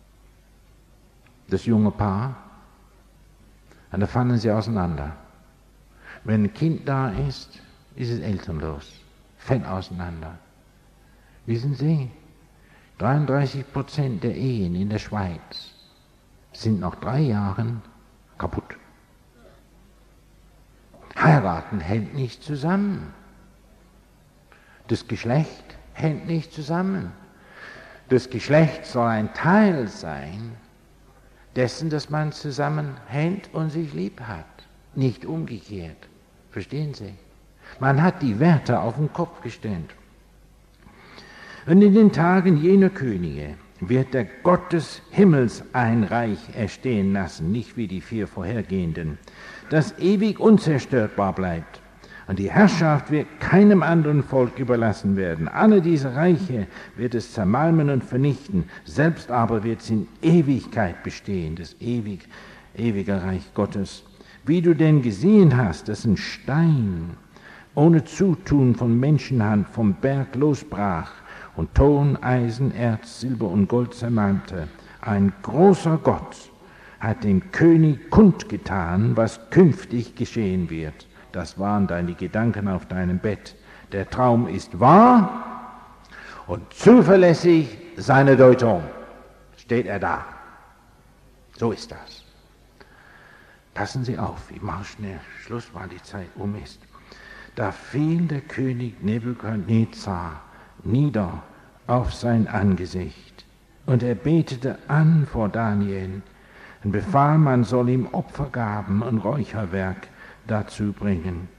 das junge Paar, und da fallen sie auseinander. Wenn ein Kind da ist, ist es elternlos, fällt auseinander. Wissen Sie, 33% der Ehen in der Schweiz sind nach 3 Jahren kaputt. Heiraten hält nicht zusammen. Das Geschlecht hält nicht zusammen. Das Geschlecht soll ein Teil sein dessen, dass man zusammenhält und sich lieb hat, nicht umgekehrt. Verstehen Sie? Man hat die Werte auf den Kopf gestellt. Und in den Tagen jener Könige wird der Gott des Himmels ein Reich erstehen lassen, nicht wie die 4 vorhergehenden, das ewig unzerstörbar bleibt. Und die Herrschaft wird keinem anderen Volk überlassen werden. Alle diese Reiche wird es zermalmen und vernichten. Selbst aber wird es in Ewigkeit bestehen, das ewige Reich Gottes. Wie du denn gesehen hast, dass ein Stein ohne Zutun von Menschenhand vom Berg losbrach und Ton, Eisen, Erz, Silber und Gold zermalmte. Ein großer Gott hat dem König kundgetan, was künftig geschehen wird. Das waren deine Gedanken auf deinem Bett. Der Traum ist wahr und zuverlässig seine Deutung. Steht er da. So ist das. Passen Sie auf, ich mache schnell Schluss, weil die Zeit um ist. Da fiel der König Nebukadnezar nieder auf sein Angesicht und er betete an vor Daniel und befahl, man soll ihm Opfergaben und Räucherwerk dazu bringen.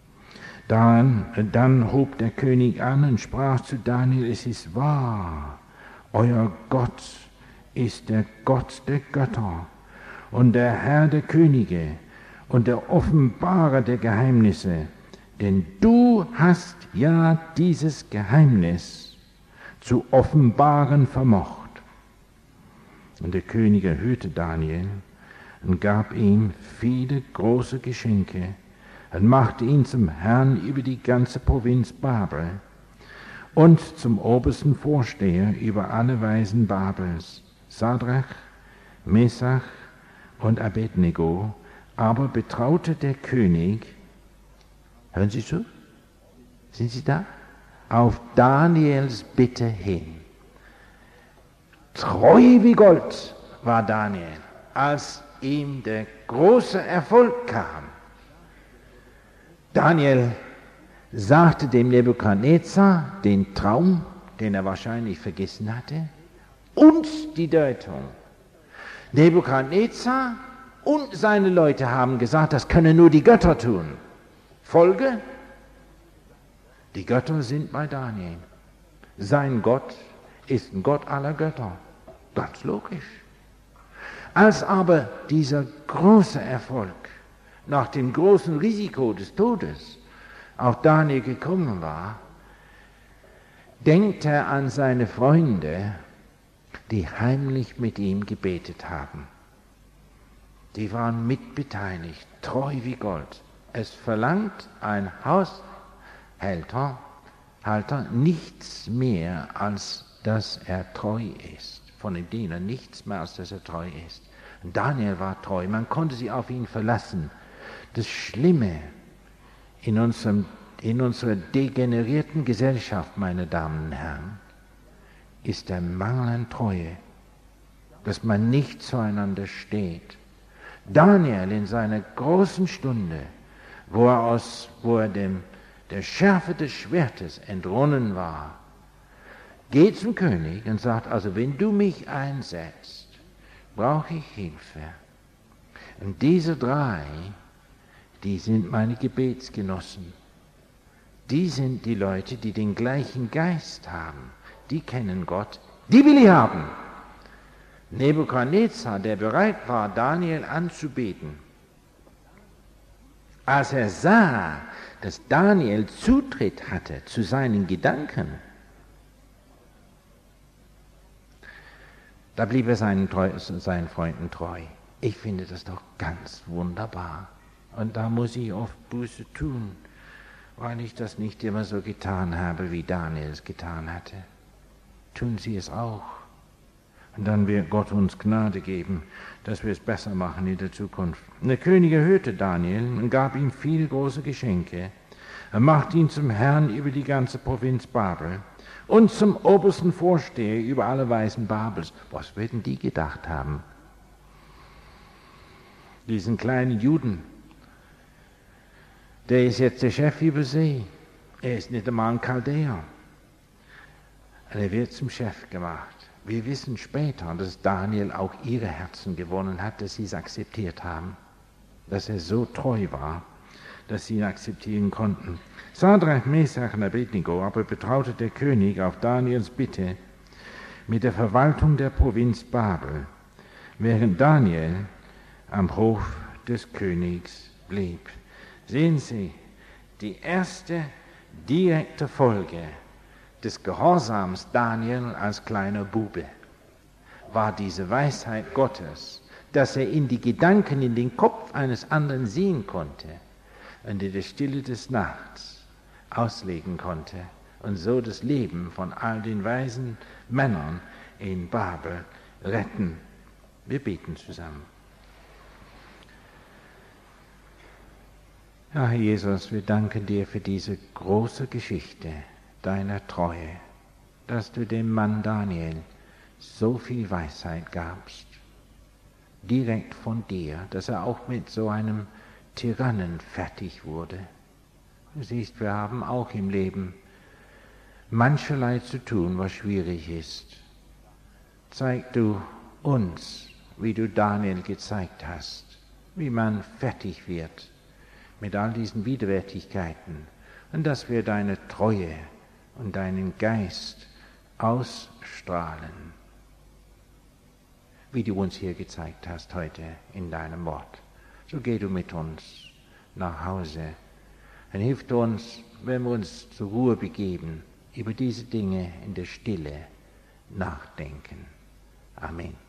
Dann hob der König an und sprach zu Daniel, es ist wahr, euer Gott ist der Gott der Götter und der Herr der Könige und der Offenbarer der Geheimnisse, denn du hast ja dieses Geheimnis zu offenbaren vermocht. Und der König erhöhte Daniel und gab ihm viele große Geschenke und machte ihn zum Herrn über die ganze Provinz Babel und zum obersten Vorsteher über alle Weisen Babels, Sadrach, Mesach und Abednego, aber betraute der König, hören Sie zu? Sind Sie da? Auf Daniels Bitte hin. Treu wie Gold war Daniel, als ihm der große Erfolg kam. Daniel sagte dem Nebukadnezar den Traum, den er wahrscheinlich vergessen hatte, und die Deutung. Nebukadnezar und seine Leute haben gesagt, das können nur die Götter tun. Folge, die Götter sind bei Daniel. Sein Gott ist ein Gott aller Götter. Ganz logisch. Als aber dieser große Erfolg nach dem großen Risiko des Todes auf Daniel gekommen war, denkt er an seine Freunde, die heimlich mit ihm gebetet haben. Die waren mitbeteiligt, treu wie Gold. Es verlangt ein Haushalter nichts mehr, als dass er treu ist. Von dem Diener nichts mehr, als dass er treu ist. Und Daniel war treu, man konnte sich auf ihn verlassen. Das Schlimme in unserer degenerierten Gesellschaft, meine Damen und Herren, ist der Mangel an Treue, dass man nicht zueinander steht. Daniel in seiner großen Stunde, wo er der Schärfe des Schwertes entronnen war, geht zum König und sagt, also wenn du mich einsetzt, brauche ich Hilfe. Und diese 3, die sind meine Gebetsgenossen. Die sind die Leute, die den gleichen Geist haben. Die kennen Gott. Die will ich haben. Nebukadnezar, der bereit war, Daniel anzubeten, als er sah, dass Daniel Zutritt hatte zu seinen Gedanken, da blieb er seinen Freunden treu. Ich finde das doch ganz wunderbar. Und da muss ich oft Buße tun, weil ich das nicht immer so getan habe, wie Daniel es getan hatte. Tun Sie es auch. Und dann wird Gott uns Gnade geben, dass wir es besser machen in der Zukunft. Und der König erhöhte Daniel und gab ihm viele große Geschenke. Er machte ihn zum Herrn über die ganze Provinz Babel und zum obersten Vorsteher über alle Weisen Babels. Was werden die gedacht haben? Diesen kleinen Juden, Der ist jetzt der Chef über sie. Er ist nicht einmal ein Chaldäer. Und er wird zum Chef gemacht. Wir wissen später, dass Daniel auch ihre Herzen gewonnen hat, dass sie es akzeptiert haben. Dass er so treu war, dass sie ihn akzeptieren konnten. Sadrach, Mesach und Abednego aber betraute der König auf Daniels Bitte mit der Verwaltung der Provinz Babel, während Daniel am Hof des Königs blieb. Sehen Sie, die erste direkte Folge des Gehorsams Daniel als kleiner Bube war diese Weisheit Gottes, dass er in die Gedanken, in den Kopf eines anderen sehen konnte und in der Stille des Nachts auslegen konnte und so das Leben von all den weisen Männern in Babel retten. Wir beten zusammen. Ja, Herr Jesus, wir danken dir für diese große Geschichte deiner Treue, dass du dem Mann Daniel so viel Weisheit gabst, direkt von dir, dass er auch mit so einem Tyrannen fertig wurde. Du siehst, wir haben auch im Leben mancherlei zu tun, was schwierig ist. Zeig du uns, wie du Daniel gezeigt hast, wie man fertig wird mit all diesen Widerwärtigkeiten und dass wir deine Treue und deinen Geist ausstrahlen, wie du uns hier gezeigt hast heute in deinem Wort. So geh du mit uns nach Hause und hilf uns, wenn wir uns zur Ruhe begeben, über diese Dinge in der Stille nachdenken. Amen.